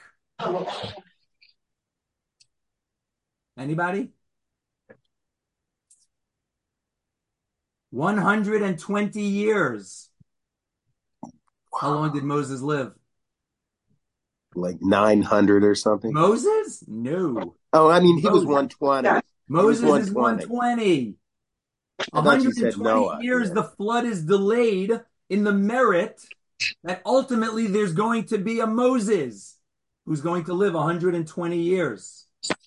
Anybody? 120 years. How long did Moses live? Like 900 or something. Moses? No. Oh, I mean, he was 120. Moses is 120. I thought you said 120 Noah. years, Yeah. the flood is delayed in the merit that ultimately there's going to be a Moses who's going to live 120 years.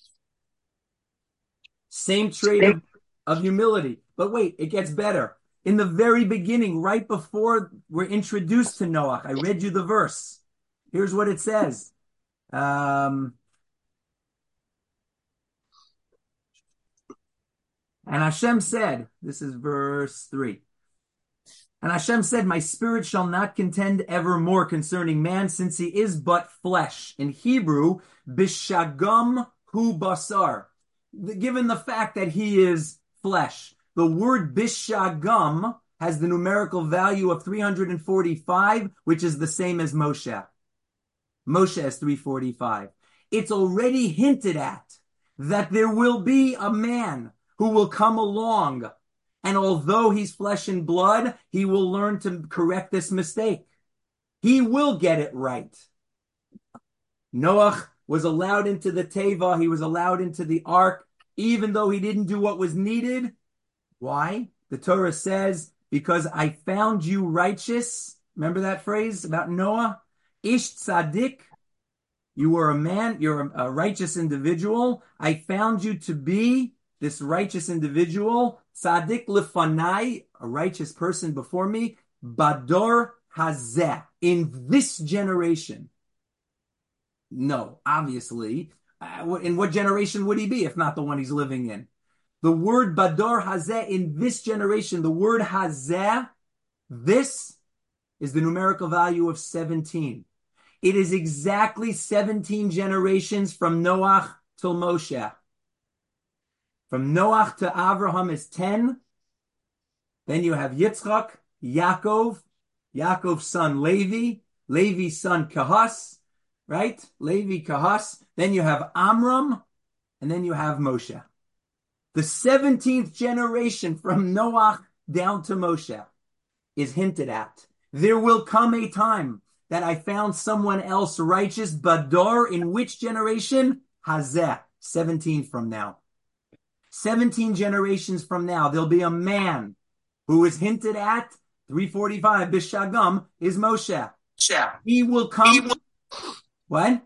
Same trait of humility. But wait, it gets better. In the very beginning, right before we're introduced to Noah, I read you the verse. Here's what it says. And Hashem said, this is verse 3. And Hashem said, my spirit shall not contend evermore concerning man, since he is but flesh. In Hebrew, bishagam hu basar. Given the fact that he is flesh, the word bishagam has the numerical value of 345, which is the same as Moshe. Moshe has 345. It's already hinted at that there will be a man who will come along, and although he's flesh and blood, he will learn to correct this mistake. He will get it right. Noach was allowed into the Teva. He was allowed into the ark, even though he didn't do what was needed. Why? The Torah says, because I found you righteous. Remember that phrase about Noah? Ish tzaddik. You were a man, you're a righteous individual. I found you to be this righteous individual. Tzaddik lefanai, a righteous person before me. Bador hazeh, in this generation. No, obviously. In what generation would he be if not the one he's living in? The word Bador Hazeh, in this generation, the word Hazeh, this is the numerical value of 17. It is exactly 17 generations from Noach till Moshe. From Noach to Avraham is 10. Then you have Yitzchak, Yaakov, Yaakov's son Levi, Levi's son Kahas, right? Levi, Kahas. Then you have Amram, and then you have Moshe. The 17th generation from Noach down to Moshe is hinted at. There will come a time that I found someone else righteous, Bador, in which generation? Hazeh, 17 from now. 17 generations from now, there'll be a man who is hinted at, 345, Bishagam, is Moshe. He will come. What?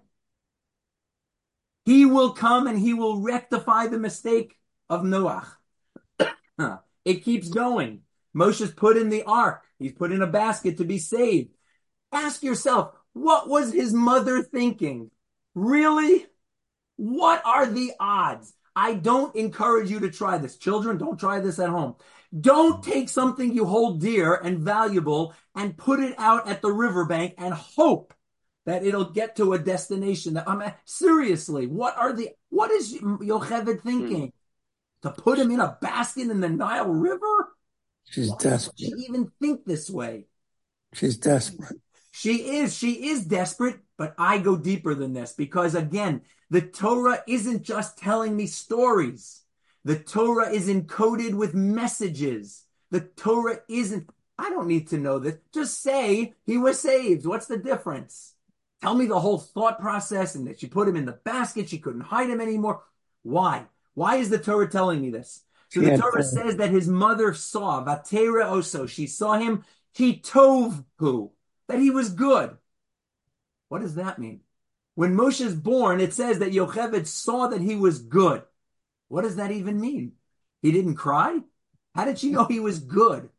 He will come and he will rectify the mistake of Noach. It keeps going. Moshe's put in the ark. He's put in a basket to be saved. Ask yourself, what was his mother thinking? Really? What are the odds? I don't encourage you to try this. Children, don't try this at home. Don't take something you hold dear and valuable and put it out at the riverbank and hope that it'll get to a destination. Seriously, what is Yocheved thinking? To put him in a basket in the Nile River? She's Why desperate. does she even think this way? She's desperate. She is desperate, but I go deeper than this because, again, the Torah isn't just telling me stories. The Torah is encoded with messages. The Torah isn't, I don't need to know this. Just say he was saved. What's the difference? Tell me the whole thought process and that she put him in the basket. She couldn't hide him anymore. Why? Why is the Torah telling me this? So the Torah says that his mother saw, Vatera Oso, she saw him, he tovhu, that he was good. What does that mean? When Moshe's born, it says that Yocheved saw that he was good. What does that even mean? He didn't cry? How did she know he was good?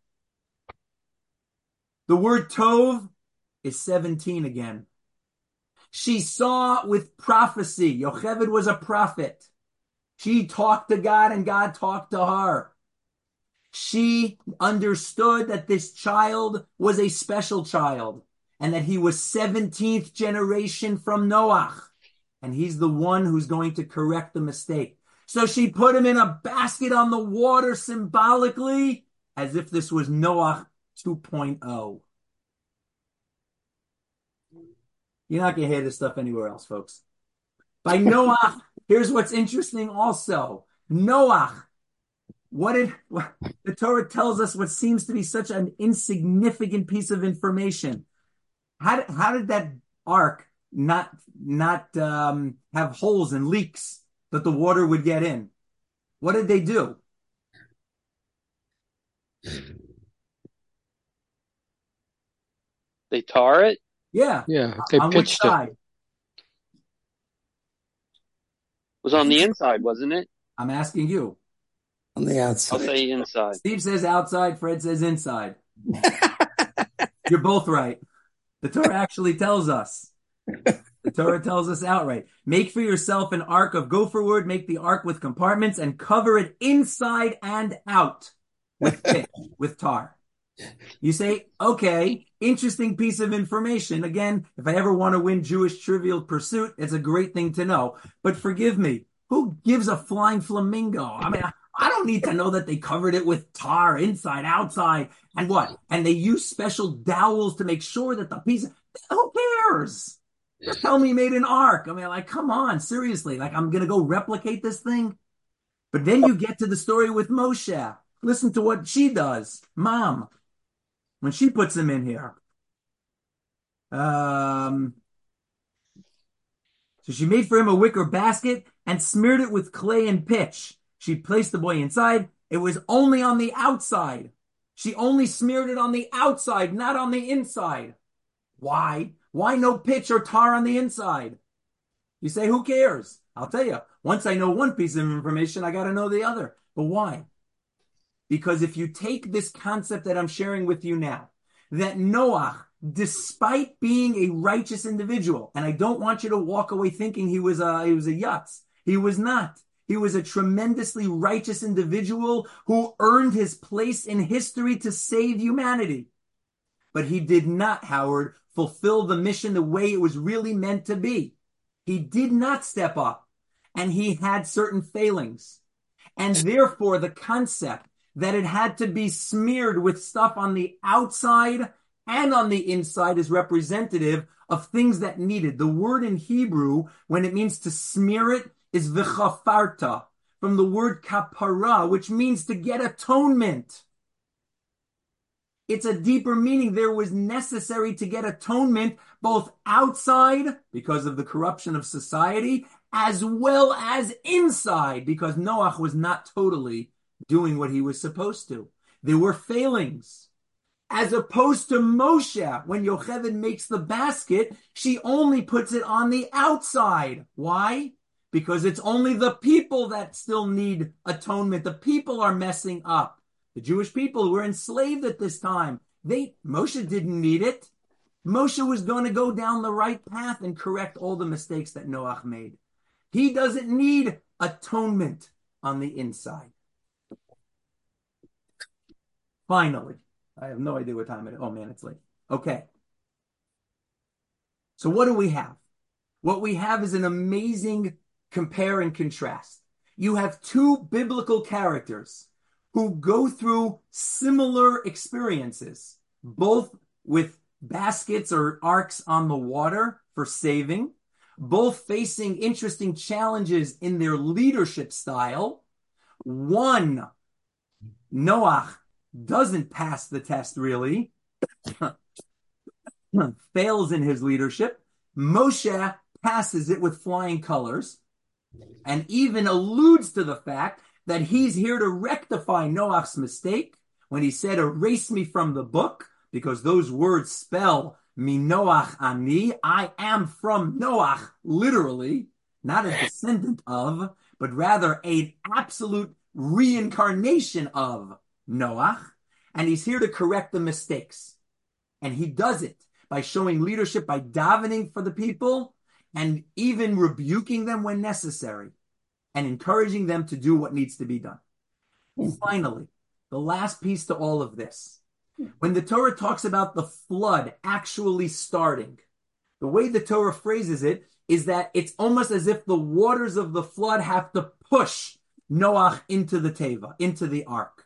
The word tov is 17 again. She saw with prophecy. Yocheved was a prophet. She talked to God and God talked to her. She understood that this child was a special child and that he was 17th generation from Noach. And he's the one who's going to correct the mistake. So she put him in a basket on the water symbolically as if this was Noach 2.0. You're not going to hear this stuff anywhere else, folks. By Noach, here's what's interesting also. Noach, the Torah tells us what seems to be such an insignificant piece of information. How did that ark not have holes and leaks that the water would get in? What did they do? They tar it? Yeah. Yeah, they On which pitched it. side? It was on the inside, wasn't it? I'm asking you. On the I'll outside. say inside. Steve says outside, Fred says inside. You're both right. The Torah actually tells us. The Torah tells us outright. Make for yourself an ark of gopher wood, make the ark with compartments, and cover it inside and out with pitch, with tar. You say, okay, interesting piece of information. Again, if I ever want to win Jewish Trivial Pursuit, it's a great thing to know. But forgive me, who gives a flying flamingo? I mean, I don't need to know that they covered it with tar inside, outside, and what? And they use special dowels to make sure that the piece, who cares? Just tell me you made an ark. I mean, like, come on, seriously. Like, I'm going to go replicate this thing? But then you get to the story with Moshe. Listen to what she does, Mom, when she puts him in here. So she made for him a wicker basket and smeared it with clay and pitch. She placed the boy inside. It was only on the outside. She only smeared it on the outside, not on the inside. Why? Why no pitch or tar on the inside? You say, who cares? I'll tell you. Once I know one piece of information, I got to know the other. But why? Because if you take this concept that I'm sharing with you now, that Noach, despite being a righteous individual, and I don't want you to walk away thinking he was a yutz. He was not. He was a tremendously righteous individual who earned his place in history to save humanity. But he did not, Howard, fulfill the mission the way it was really meant to be. He did not step up, and he had certain failings. And therefore, the concept that it had to be smeared with stuff on the outside and on the inside is representative of things that needed. The word in Hebrew, when it means to smear it, is v'chafarta, from the word kapara, which means to get atonement. It's a deeper meaning. There was necessary to get atonement both outside because of the corruption of society, as well as inside because Noach was not totally doing what he was supposed to. There were failings. As opposed to Moshe, when Yocheved makes the basket, she only puts it on the outside. Why? Because it's only the people that still need atonement. The people are messing up. The Jewish people were enslaved at this time. Moshe didn't need it. Moshe was going to go down the right path and correct all the mistakes that Noach made. He doesn't need atonement on the inside. Finally, I have no idea what time it is. Oh man, it's late. Okay. So what do we have? What we have is an amazing compare and contrast. You have two biblical characters who go through similar experiences, both with baskets or arks on the water for saving, both facing interesting challenges in their leadership style. One, Noach, doesn't pass the test really, fails in his leadership. Moshe passes it with flying colors and even alludes to the fact that he's here to rectify Noach's mistake when he said, erase me from the book, because those words spell mi Noach ani, I am from Noach, literally, not a descendant of, but rather an absolute reincarnation of Noach. And he's here to correct the mistakes. And he does it by showing leadership, by davening for the people, and even rebuking them when necessary, and encouraging them to do what needs to be done. And finally, the last piece to all of this. When the Torah talks about the flood actually starting, the way the Torah phrases it is that it's almost as if the waters of the flood have to push Noach into the teva, into the ark.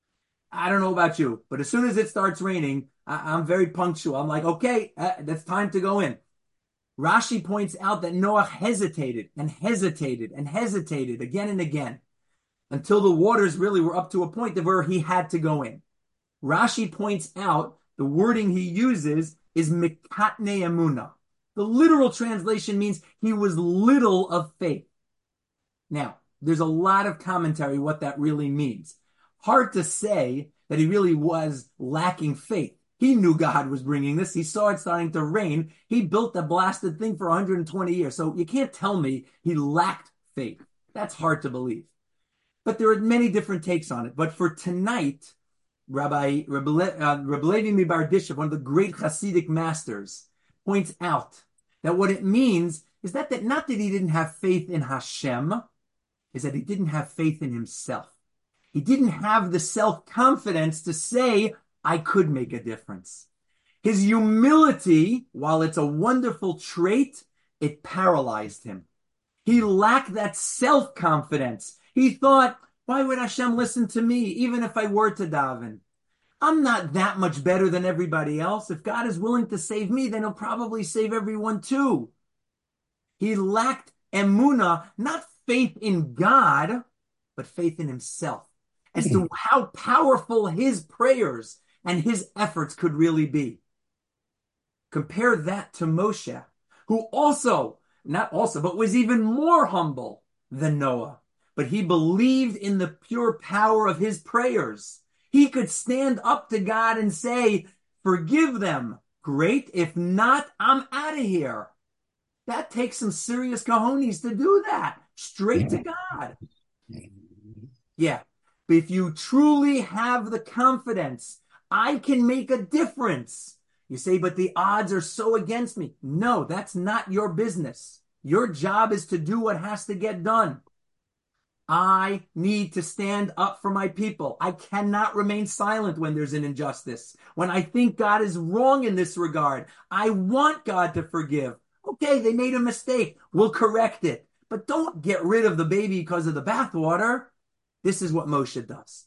I don't know about you, but as soon as it starts raining, I'm very punctual. I'm like, okay, that's time to go in. Rashi points out that Noach hesitated and hesitated and hesitated again and again until the waters really were up to a point where he had to go in. Rashi points out the wording he uses is mikatne emuna. The literal translation means he was little of faith. Now, there's a lot of commentary what that really means. Hard to say that he really was lacking faith. He knew God was bringing this. He saw it starting to rain. He built the blasted thing for 120 years. So you can't tell me he lacked faith. That's hard to believe. But there are many different takes on it. But for tonight, Rabbi Levi Mibardishev, one of the great Hasidic masters, points out that what it means is that not that he didn't have faith in Hashem, is that he didn't have faith in himself. He didn't have the self-confidence to say, I could make a difference. His humility, while it's a wonderful trait, it paralyzed him. He lacked that self-confidence. He thought, Why would Hashem listen to me, even if I were to daven? I'm not that much better than everybody else. If God is willing to save me, then he'll probably save everyone too. He lacked emunah, not faith in God, but faith in himself, as to how powerful his prayers and his efforts could really be. Compare that to Moshe, who but was even more humble than Noah. But he believed in the pure power of his prayers. He could stand up to God and say, forgive them. Great. If not, I'm out of here. That takes some serious cojones to do that. Straight to God. Yeah. But if you truly have the confidence, I can make a difference. You say, but the odds are so against me. No, that's not your business. Your job is to do what has to get done. I need to stand up for my people. I cannot remain silent when there's an injustice. When I think God is wrong in this regard, I want God to forgive. Okay, they made a mistake. We'll correct it. But don't get rid of the baby because of the bathwater. This is what Moshe does.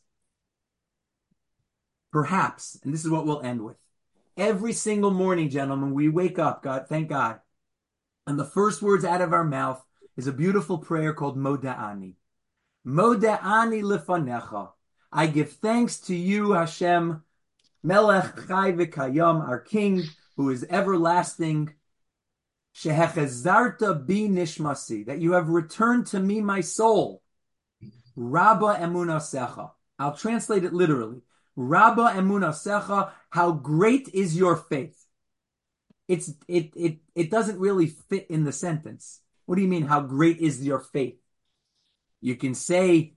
Perhaps, and this is what we'll end with. Every single morning, gentlemen, we wake up, God, thank God. And the first words out of our mouth is a beautiful prayer called Moda'ani. Moda'ani lefanecha. I give thanks to you, Hashem, Melech Chai v'Kayam, our King, who is everlasting. Shehechazarta bi nishmasi, that you have returned to me my soul. Rabba emunasecha. I'll translate it literally. Rabba emunasecha, how great is your faith? It doesn't really fit in the sentence. What do you mean, how great is your faith? You can say,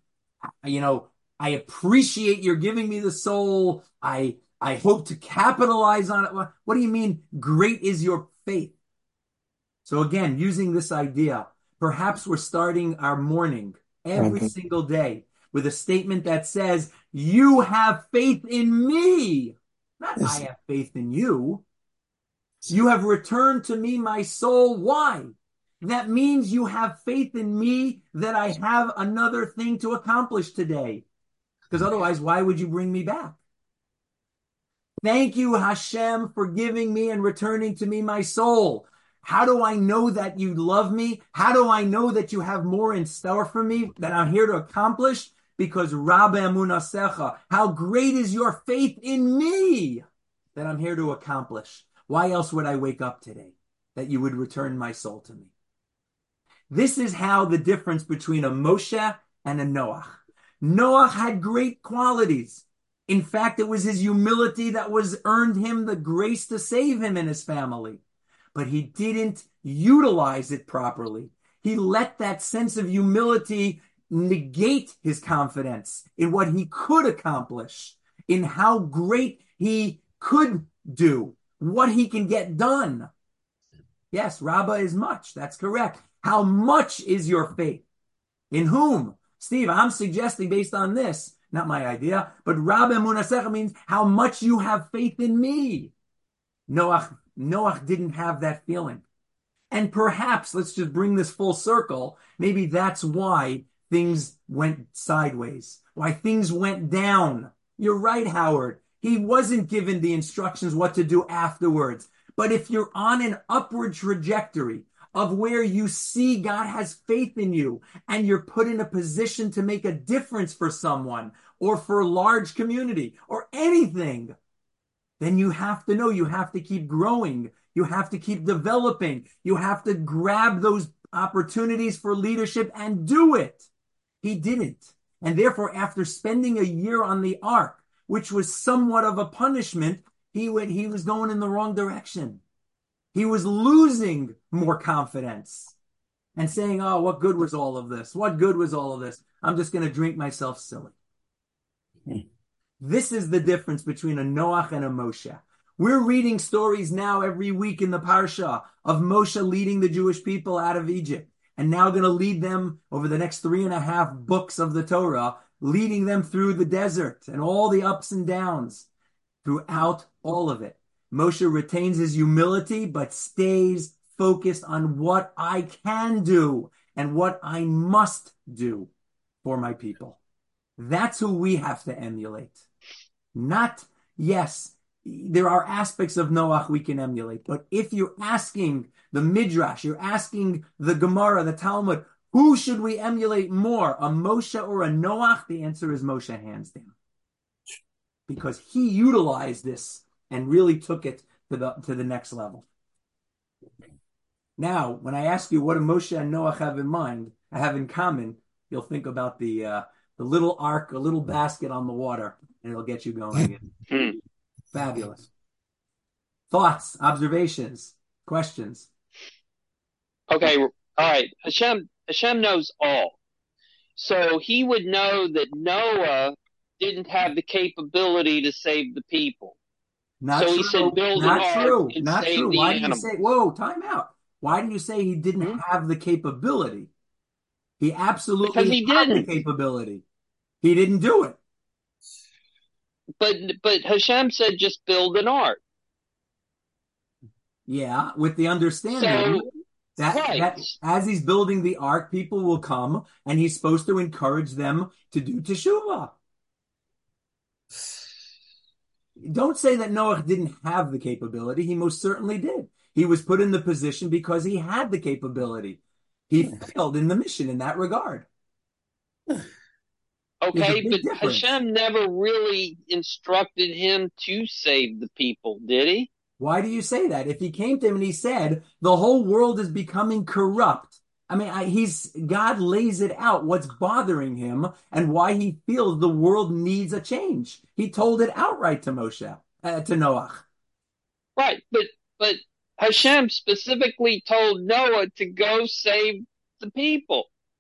I appreciate your giving me the soul. I hope to capitalize on it. What do you mean, great is your faith? So again, using this idea, perhaps we're starting our morning every single day with a statement that says, you have faith in me. Not I have faith in you. You have returned to me my soul. Why? That means you have faith in me that I have another thing to accomplish today. Because otherwise, why would you bring me back? Thank you, Hashem, for giving me and returning to me my soul. How do I know that you love me? How do I know that you have more in store for me that I'm here to accomplish? Because Rabba Emunasecha, how great is your faith in me that I'm here to accomplish? Why else would I wake up today? That you would return my soul to me. This is how the difference between a Moshe and a Noach. Noach had great qualities. In fact, it was his humility that earned him the grace to save him and his family. But he didn't utilize it properly. He let that sense of humility negate his confidence in what he could accomplish, in how great he could do, what he can get done. Yes, Rabba is much. That's correct. How much is your faith? In whom? Steve, I'm suggesting based on this, not my idea, but Rabba Emunasecha means how much you have faith in me. Noach didn't have that feeling. And perhaps, let's just bring this full circle, maybe that's why things went sideways, why things went down. You're right, Howard. He wasn't given the instructions what to do afterwards. But if you're on an upward trajectory of where you see God has faith in you and you're put in a position to make a difference for someone or for a large community or anything, then you have to know you have to keep growing. You have to keep developing. You have to grab those opportunities for leadership and do it. He didn't. And therefore, after spending a year on the ark, which was somewhat of a punishment, he was going in the wrong direction. He was losing more confidence and saying, oh, what good was all of this? What good was all of this? I'm just going to drink myself silly. This is the difference between a Noach and a Moshe. We're reading stories now every week in the Parsha of Moshe leading the Jewish people out of Egypt and now going to lead them over the next 3.5 books of the Torah, leading them through the desert and all the ups and downs. Throughout all of it, Moshe retains his humility, but stays focused on what I can do and what I must do for my people. That's who we have to emulate. Not, yes, there are aspects of Noach we can emulate, but if you're asking the Midrash, you're asking the Gemara, the Talmud, who should we emulate more, a Moshe or a Noach? The answer is Moshe, hands down. Because he utilized this and really took it to the next level. Now, when I ask you what do Moshe and Noach have in common, you'll think about the little ark, a little basket on the water, and it'll get you going. Fabulous. Thoughts, observations, questions? Okay, all right. Hashem knows all. So he would know that Noah didn't have the capability to save the people. Not true. He said build an ark and save the animals. Whoa, time out. Why do you say he didn't have the capability? He absolutely had the capability. He didn't do it. But Hashem said just build an ark. Yeah, with the understanding that as he's building the ark, people will come, and he's supposed to encourage them to do teshuvah. Don't say that Noah didn't have the capability. He most certainly did. He was put in the position because he had the capability. He failed in the mission in that regard. Okay, but Hashem never really instructed him to save the people, did he? Why do you say that? If he came to him and he said, the whole world is becoming corrupt. I mean, God lays it out, what's bothering him and why he feels the world needs a change. He told it outright to Moshe, to Noach. Right, but Hashem specifically told Noah to go save the people.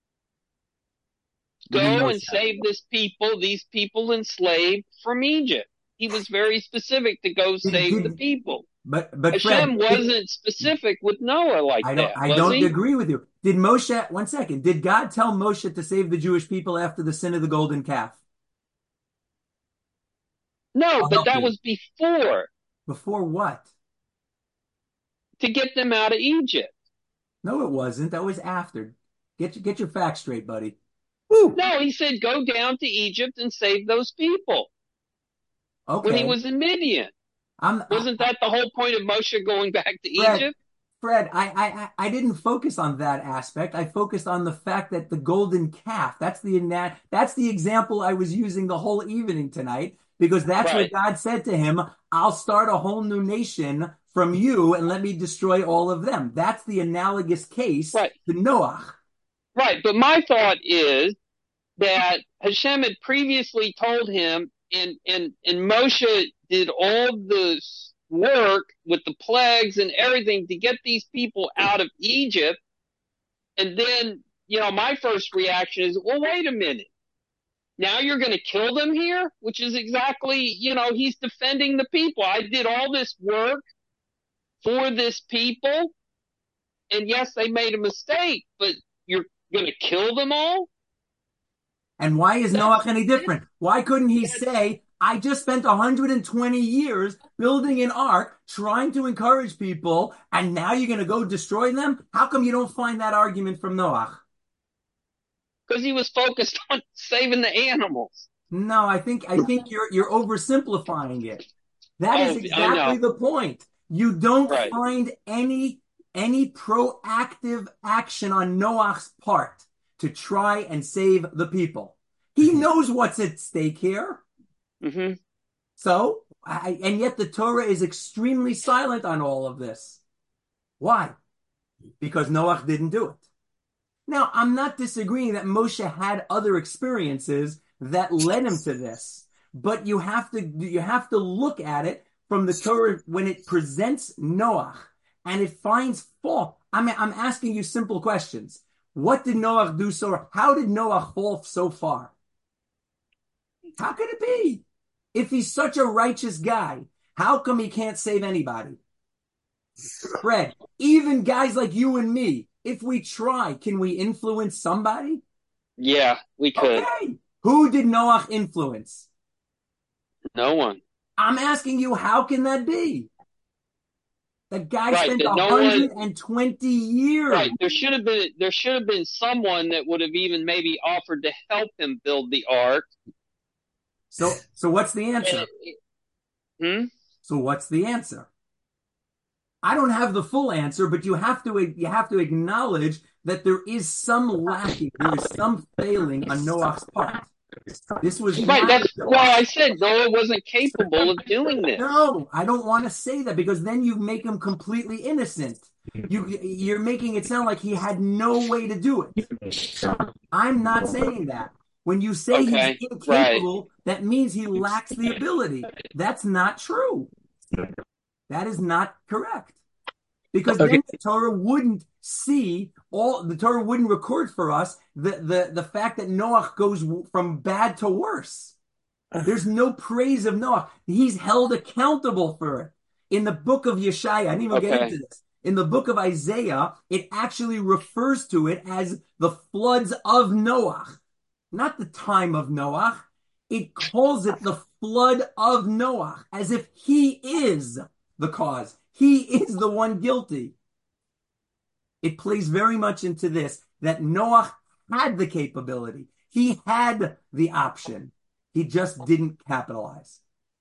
Go and save these people enslaved from Egypt. He was very specific to go save the people. But Hashem wasn't specific with Noah like that. I don't agree with you. Did Moshe, one second, did God tell Moshe to save the Jewish people after the sin of the golden calf? No, but that was before. Before what? To get them out of Egypt. No, it wasn't. That was after. Get your facts straight, buddy. Woo. No, he said go down to Egypt and save those people. Okay. When he was in Midian. Wasn't that the whole point of Moshe going back to Egypt? Fred, I didn't focus on that aspect. I focused on the fact that the golden calf, that's the example I was using the whole evening tonight, because that's what God said to him. I'll start a whole new nation from you and let me destroy all of them. That's the analogous case to Noach. Right, but my thought is that Hashem had previously told him, and Moshe did all this work with the plagues and everything to get these people out of Egypt. And then, my first reaction is, well, wait a minute. Now you're going to kill them here? Which is exactly, he's defending the people. I did all this work for this people. And yes, they made a mistake, but you're going to kill them all? And why is Noach any different? Why couldn't he say, I just spent 120 years building an ark, trying to encourage people, and now you're going to go destroy them? How come you don't find that argument from Noach? Because he was focused on saving the animals. No, I think you're oversimplifying it. That is exactly the point. You don't find any proactive action on Noach's part to try and save the people. He knows what's at stake here. Mm-hmm. So, and yet the Torah is extremely silent on all of this. Why? Because Noach didn't do it. Now, I'm not disagreeing that Moshe had other experiences that led him to this, but you have to look at it from the Torah when it presents Noach and it finds fault. I'm asking you simple questions. What did Noach do how did Noach fall so far? How could it be? If he's such a righteous guy, how come he can't save anybody? Fred, even guys like you and me, if we try, can we influence somebody? Yeah, we could. Okay. Who did Noach influence? No one. I'm asking you, how can that be? The guy Right, spent that no one, 120 years. right. There should have been someone that would have even maybe offered to help him build the ark. So what's the answer? So what's the answer? I don't have the full answer, but you have to acknowledge that there is some lacking, there is some failing on Noah's part. This was Right, not that's why I said Noah wasn't capable of doing this. No, I don't want to say that because then you make him completely innocent. You're making it sound like he had no way to do it. I'm not saying that. When you say Okay, he's incapable, that means he lacks the ability. That's not true. That is not correct. Because then the Torah wouldn't the Torah wouldn't record for us the fact that Noah goes from bad to worse. There's no praise of Noah. He's held accountable for it. In the book of Yeshaya, I didn't even get into this. In the book of Isaiah, it actually refers to it as the floods of Noah, not the time of Noah. It calls it the flood of Noah, as if he is the cause. He is the one guilty. It plays very much into this, that Noah had the capability. He had the option. He just didn't capitalize.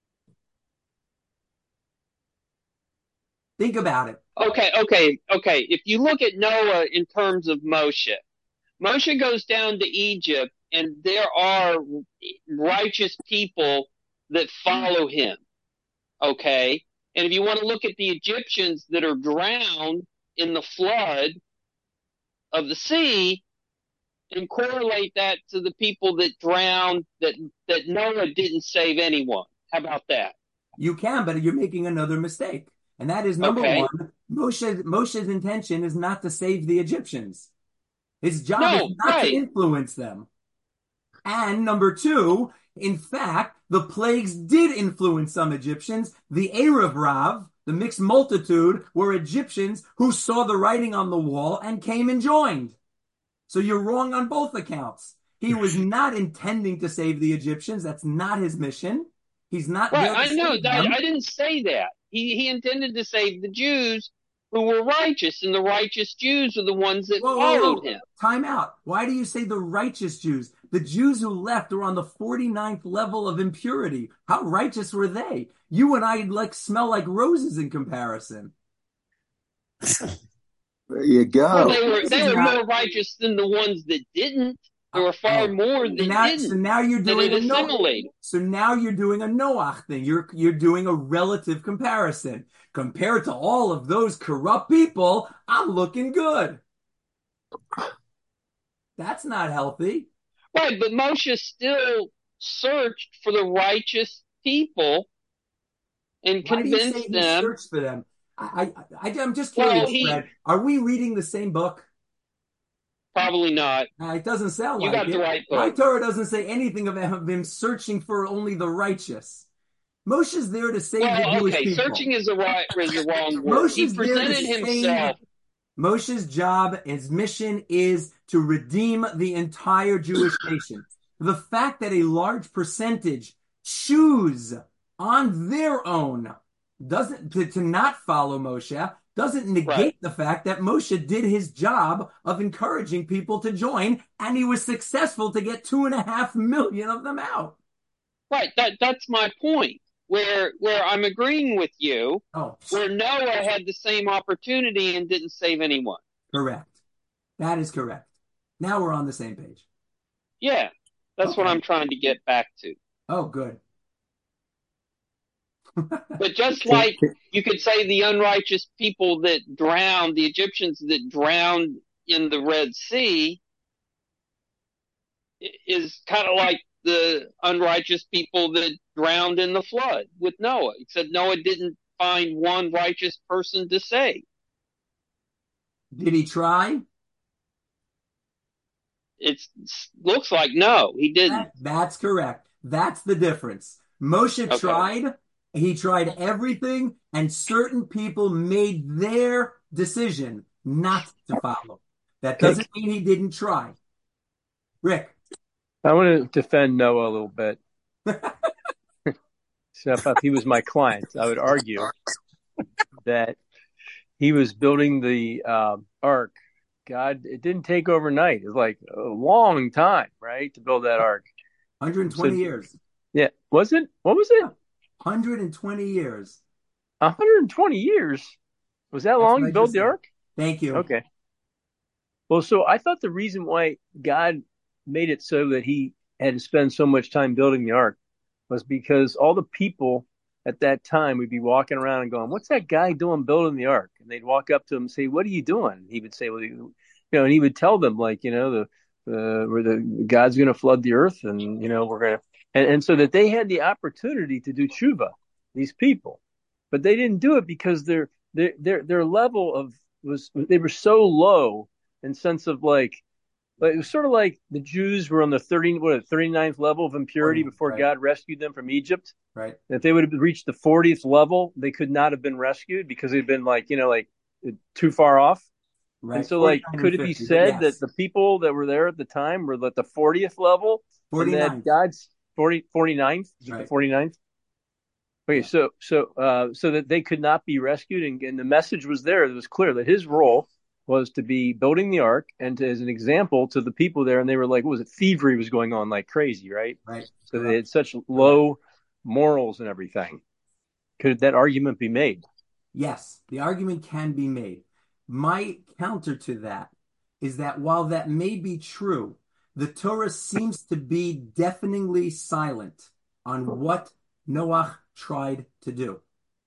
Think about it. Okay. If you look at Noah in terms of Moshe goes down to Egypt, and there are righteous people that follow him. Okay? And if you want to look at the Egyptians that are drowned in the flood of the sea and correlate that to the people that drowned, that Noah didn't save anyone. How about that? You can, but you're making another mistake. And that is number one, Moshe's intention is not to save the Egyptians. His job is not to influence them. And number two, in fact, the plagues did influence some Egyptians. The Erev Rav, the mixed multitude, were Egyptians who saw the writing on the wall and came and joined. So you're wrong on both accounts. He was not intending to save the Egyptians. That's not his mission. He's not there to I know save that. them. I didn't say that. He intended to save the Jews who were righteous, and the righteous Jews are the ones that followed him. Time out. Why do you say the righteous Jews? The Jews who left are on the 49th level of impurity. How righteous were they? You and I smell like roses in comparison. There you go. Well, they were more righteous than the ones that didn't. There were far more that didn't. So now you're doing a Noah. So now you're doing a Noach thing. You're doing a relative comparison. Compared to all of those corrupt people, I'm looking good. That's not healthy. Right, but Moshe still searched for the righteous people and convinced them. He searched for them? I'm just curious, Fred. Are we reading the same book? Probably not. It doesn't sound like it. You got the right book. My Torah doesn't say anything about him searching for only the righteous. Moshe's there to save the Jewish people. Searching is the wrong word. He presented himself. Moshe's job, his mission is to redeem the entire Jewish nation. The fact that a large percentage choose on their own to not follow Moshe doesn't negate the fact that Moshe did his job of encouraging people to join, and he was successful to get 2.5 million of them out. Right. That's my point. Where I'm agreeing with you, where Noah had the same opportunity and didn't save anyone. Correct. That is correct. Now we're on the same page. Yeah, that's what I'm trying to get back to. Oh, good. But just like you could say the unrighteous people that drowned, the Egyptians that drowned in the Red Sea, is kind of like the unrighteous people that drowned in the flood with Noah. Except Noah didn't find one righteous person to save. Did he try? It looks like no, he didn't. That's correct. That's the difference. Moshe tried. He tried everything, and certain people made their decision not to follow. That doesn't mean he didn't try. Rick. I want to defend Noah a little bit. So if he was my client, I would argue that he was building the ark, God, it didn't take overnight. It was like a long time, right, to build that ark. 120 So, years. yeah, was it? What was it? 120 years. 120 years? Was that That's long what to I build just the said. ark? Thank you. Okay. Well, so I thought the reason why God made it so that he had to spend so much time building the ark was because all the people at that time would be walking around and going, "What's that guy doing building the ark?" And they'd walk up to him and say, "What are you doing?" And he would say, "Well, and he would tell them like, where the God's going to flood the earth, and we're going to, and so that they had the opportunity to do tshuva, these people, but they didn't do it because their level of they were so low in sense of like it was sort of like the Jews were on the 39th level of impurity 40, before right, God rescued them from Egypt. right. If they would have reached the 40th level, they could not have been rescued because they'd been like too far off. And Right. so, 49 like, and could it be 50, but said that yes, the people that were there at the time were at the 40th level, and that 49. God's 49th? Is it the Right. 49th? Okay, Yeah. so that they could not be rescued, and the message was there. It was clear that his role was to be building the ark and as an example to the people there, and they were like, what was it? Thievery was going on like crazy, right? Right. So they had Corrupt. such low morals and everything. Could that argument be made? Yes, the argument can be made. My counter to that is that while that may be true, the Torah seems to be deafeningly silent on what Noach tried to do.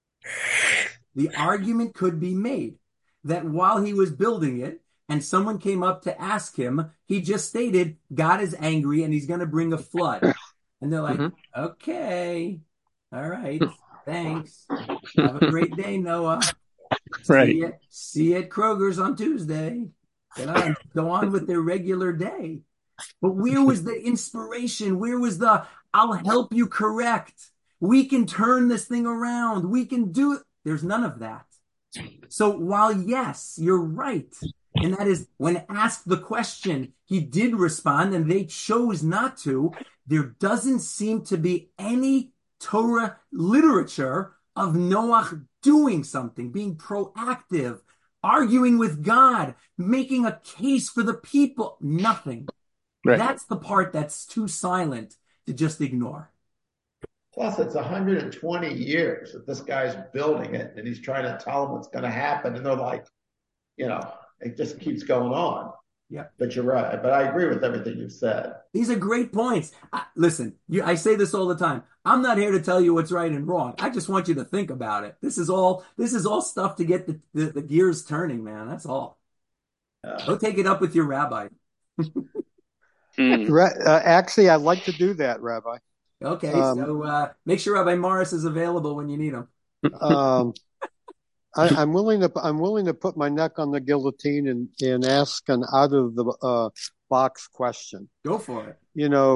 The argument could be made that while he was building it and someone came up to ask him, he just stated, God is angry and he's going to bring a flood. And they're like, okay, all right, thanks. Have a great day, Noah. Right. See you at Kroger's on Tuesday. Go on with their regular day. But where was the inspiration? Where was the, I'll help you correct. We can turn this thing around. We can do it. There's none of that. So while, yes, you're right, and that is when asked the question, he did respond and they chose not to, there doesn't seem to be any Torah literature of Noach doing something, being proactive, arguing with God, making a case for the people. Nothing. Right. That's the part that's too silent to just ignore. Plus, it's 120 years that this guy's building it, and he's trying to tell them what's going to happen, and they're like, it just keeps going on. Yeah. But you're right. But I agree with everything you've said. These are great points. Listen, I say this all the time. I'm not here to tell you what's right and wrong. I just want you to think about it. This is all stuff to get the gears turning, man. That's all. Go take it up with your rabbi. Actually, I'd like to do that, Rabbi. Okay, so make sure Rabbi Morris is available when you need him. I'm willing to put my neck on the guillotine and ask an out of the box question. Go for it.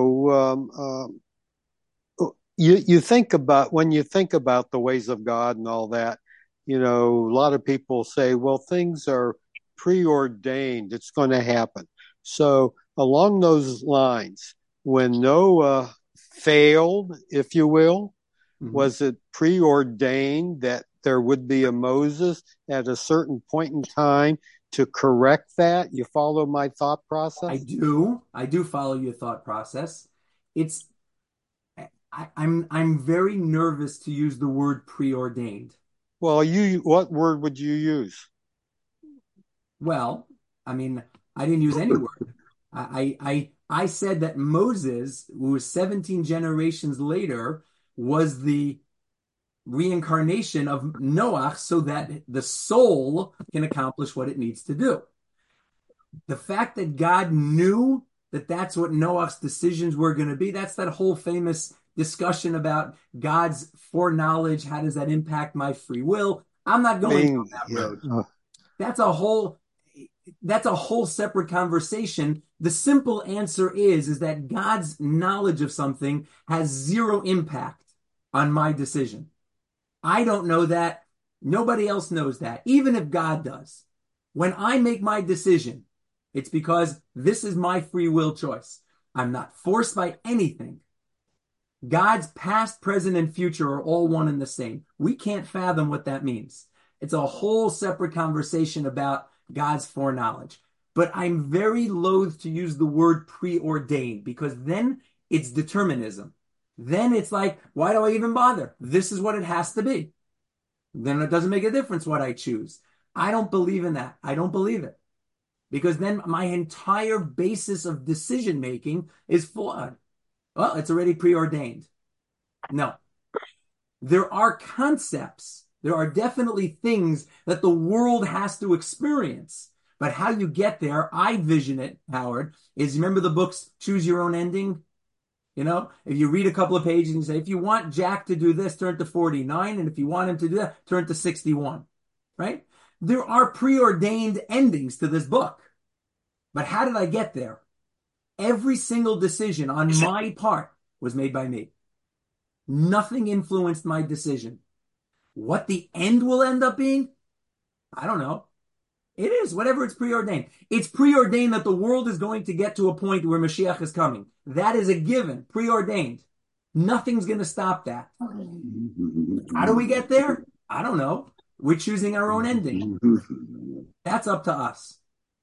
You think about when you think about the ways of God and all that. A lot of people say, well, things are preordained. It's going to happen. So along those lines, when Noah failed, if you will, was it preordained that there would be a Moses at a certain point in time to correct that? You follow my thought process? I do follow your thought process. I'm very nervous to use the word preordained. Well, what word would you use? Well, I mean, I didn't use any word. I said that Moses, who was 17 generations later, was the reincarnation of Noach so that the soul can accomplish what it needs to do. The fact that God knew that that's what Noach's decisions were going to be, that's that whole famous discussion about God's foreknowledge. How does that impact my free will? I'm not going down that road. That's a whole separate conversation. The simple answer is that God's knowledge of something has zero impact on my decision. I don't know that. Nobody else knows that, even if God does. When I make my decision, it's because this is my free will choice. I'm not forced by anything. God's past, present, and future are all one and the same. We can't fathom what that means. It's a whole separate conversation about God's foreknowledge. But I'm very loath to use the word preordained because then it's determinism. Then it's like, why do I even bother? This is what it has to be. Then it doesn't make a difference what I choose. I don't believe in that. I don't believe it. Because then my entire basis of decision making is flawed. Well, it's already preordained. No. There are concepts. There are definitely things that the world has to experience. But how you get there, I vision it, Howard, is remember the books Choose Your Own Ending? You know, if you read a couple of pages and you say, if you want Jack to do this, turn to 49. And if you want him to do that, turn to 61. Right? There are preordained endings to this book. But how did I get there? Every single decision on my part was made by me. Nothing influenced my decision. What the end will end up being? I don't know. It is, whatever it's preordained. It's preordained that the world is going to get to a point where Mashiach is coming. That is a given, preordained. Nothing's going to stop that. How do we get there? I don't know. We're choosing our own ending. That's up to us.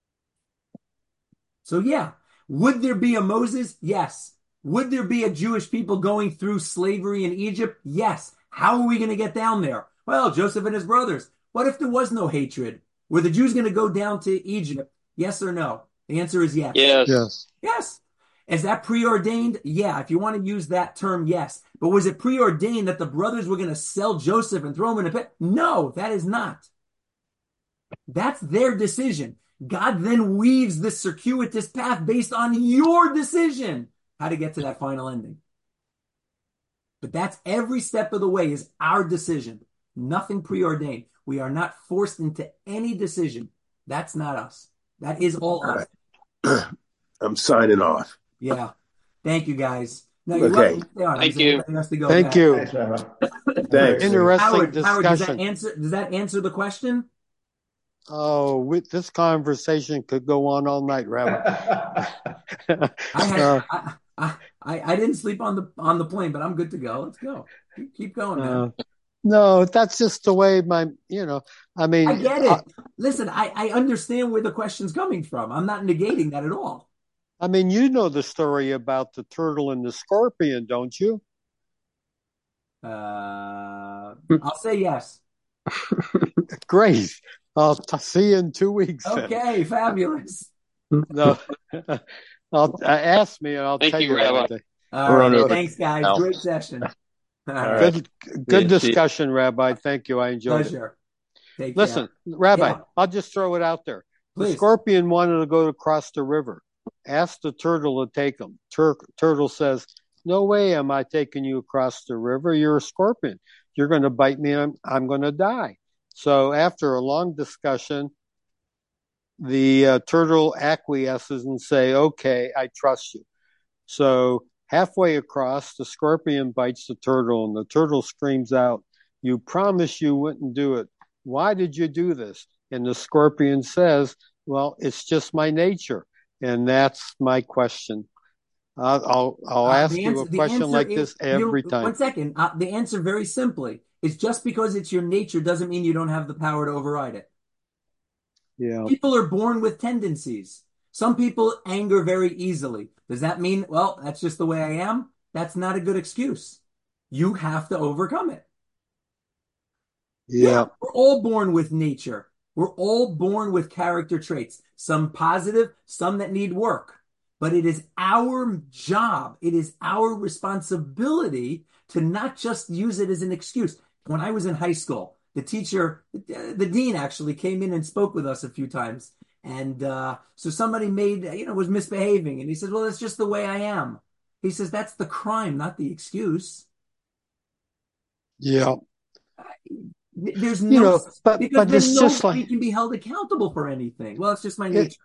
So yeah, would there be a Moses? Yes. Would there be a Jewish people going through slavery in Egypt? Yes. How are we going to get down there? Well, Joseph and his brothers. What if there was no hatred? Were the Jews going to go down to Egypt? Yes or no? The answer is yes. Yes. Yes. Is that preordained? Yeah. If you want to use that term, yes. But was it preordained that the brothers were going to sell Joseph and throw him in a pit? No, that is not. That's their decision. God then weaves this circuitous path based on your decision how to get to that final ending. But that's every step of the way is our decision. Nothing preordained. We are not forced into any decision. That's not us. That is all us. I'm signing off. Yeah. Thank you, guys. No, you're Okay. welcome to stay on. Thank Does you. anybody else to go Thank back? you. Thanks, Rabbi. Thanks. Interesting Howard, discussion. does that answer the question? Oh, this conversation could go on all night, Rabbi. I didn't sleep on the plane, but I'm good to go. Let's go. Keep going, man. No, that's just the way I mean, I get it. Listen, I understand where the question's coming from. I'm not negating that at all. I mean, you know the story about the turtle and the scorpion, don't you? I'll say yes. Great. I'll see you in 2 weeks. Okay, fabulous. No, ask me and I'll Thank tell you, you Rabbi. everything. All We're on right. over. Thanks, guys. Al. Great session. All right. right. Good Yeah, see- discussion, Rabbi. Thank you. I enjoyed it. Pleasure. Take Listen, care. Rabbi, Yeah. I'll just throw it out there. The Please. scorpion wanted to go across the river. Asked the turtle to take him. Turtle says, "No way am I taking you across the river. You're a scorpion. You're going to bite me and I'm going to die." So after a long discussion, the turtle acquiesces and say, "Okay, I trust you." So halfway across, the scorpion bites the turtle and the turtle screams out, "You promised you wouldn't do it. Why did you do this?" And the scorpion says, "Well, it's just my nature." And that's my question. I'll ask you a question like this every time. 1 second. The answer very simply is just because it's your nature doesn't mean you don't have the power to override it. Yeah. People are born with tendencies. Some people anger very easily. Does that mean, well, that's just the way I am? That's not a good excuse. You have to overcome it. Yeah. We're all born with nature. We're all born with character traits, some positive, some that need work. But it is our job, it is our responsibility to not just use it as an excuse. When I was in high school, the teacher, the dean actually came in and spoke with us a few times. And so somebody was misbehaving. And he said, well, that's just the way I am. He says, that's the crime, not the excuse. Yeah. There's no, but it's just nobody like, can be held accountable for anything. Well, it's just my nature.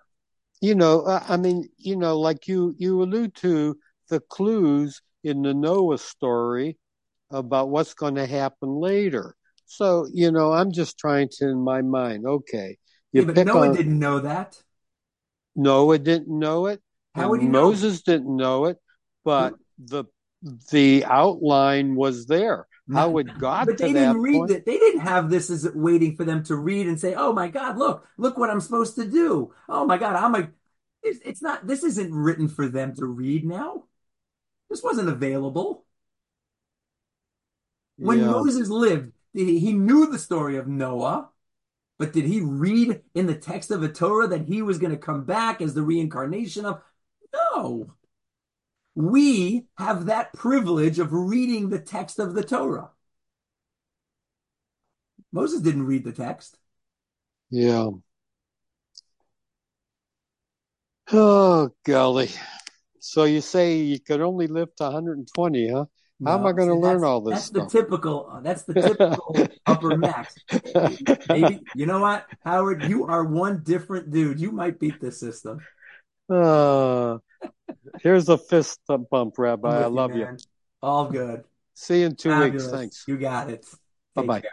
Like you allude to the clues in the Noah story about what's going to happen later. So, I'm just trying to, in my mind, okay. But Noah didn't know that. Noah didn't know it. How would he Moses didn't know it, but the outline was there. How would God But to they that didn't read point? that. They didn't have this as waiting for them to read and say, "Oh my God, look what I'm supposed to do." Oh my God, it's not. This isn't written for them to read now. This wasn't available when Yeah. Moses lived. He knew the story of Noah, but did he read in the text of the Torah that he was going to come back as the reincarnation of? No. We have that privilege of reading the text of the Torah. Moses didn't read the text. Yeah. Oh, golly. So you say you could only live to 120, huh? How am I No, going to see, learn all this that's the stuff? typical upper max. Maybe you know what, Howard, you are one different dude. You might beat this system. Uh, here's a fist bump, I'm Rabbi. I with you, love you. man. All good. See you in 2 weeks. Fabulous. Thanks. You got it. Take Bye-bye. care.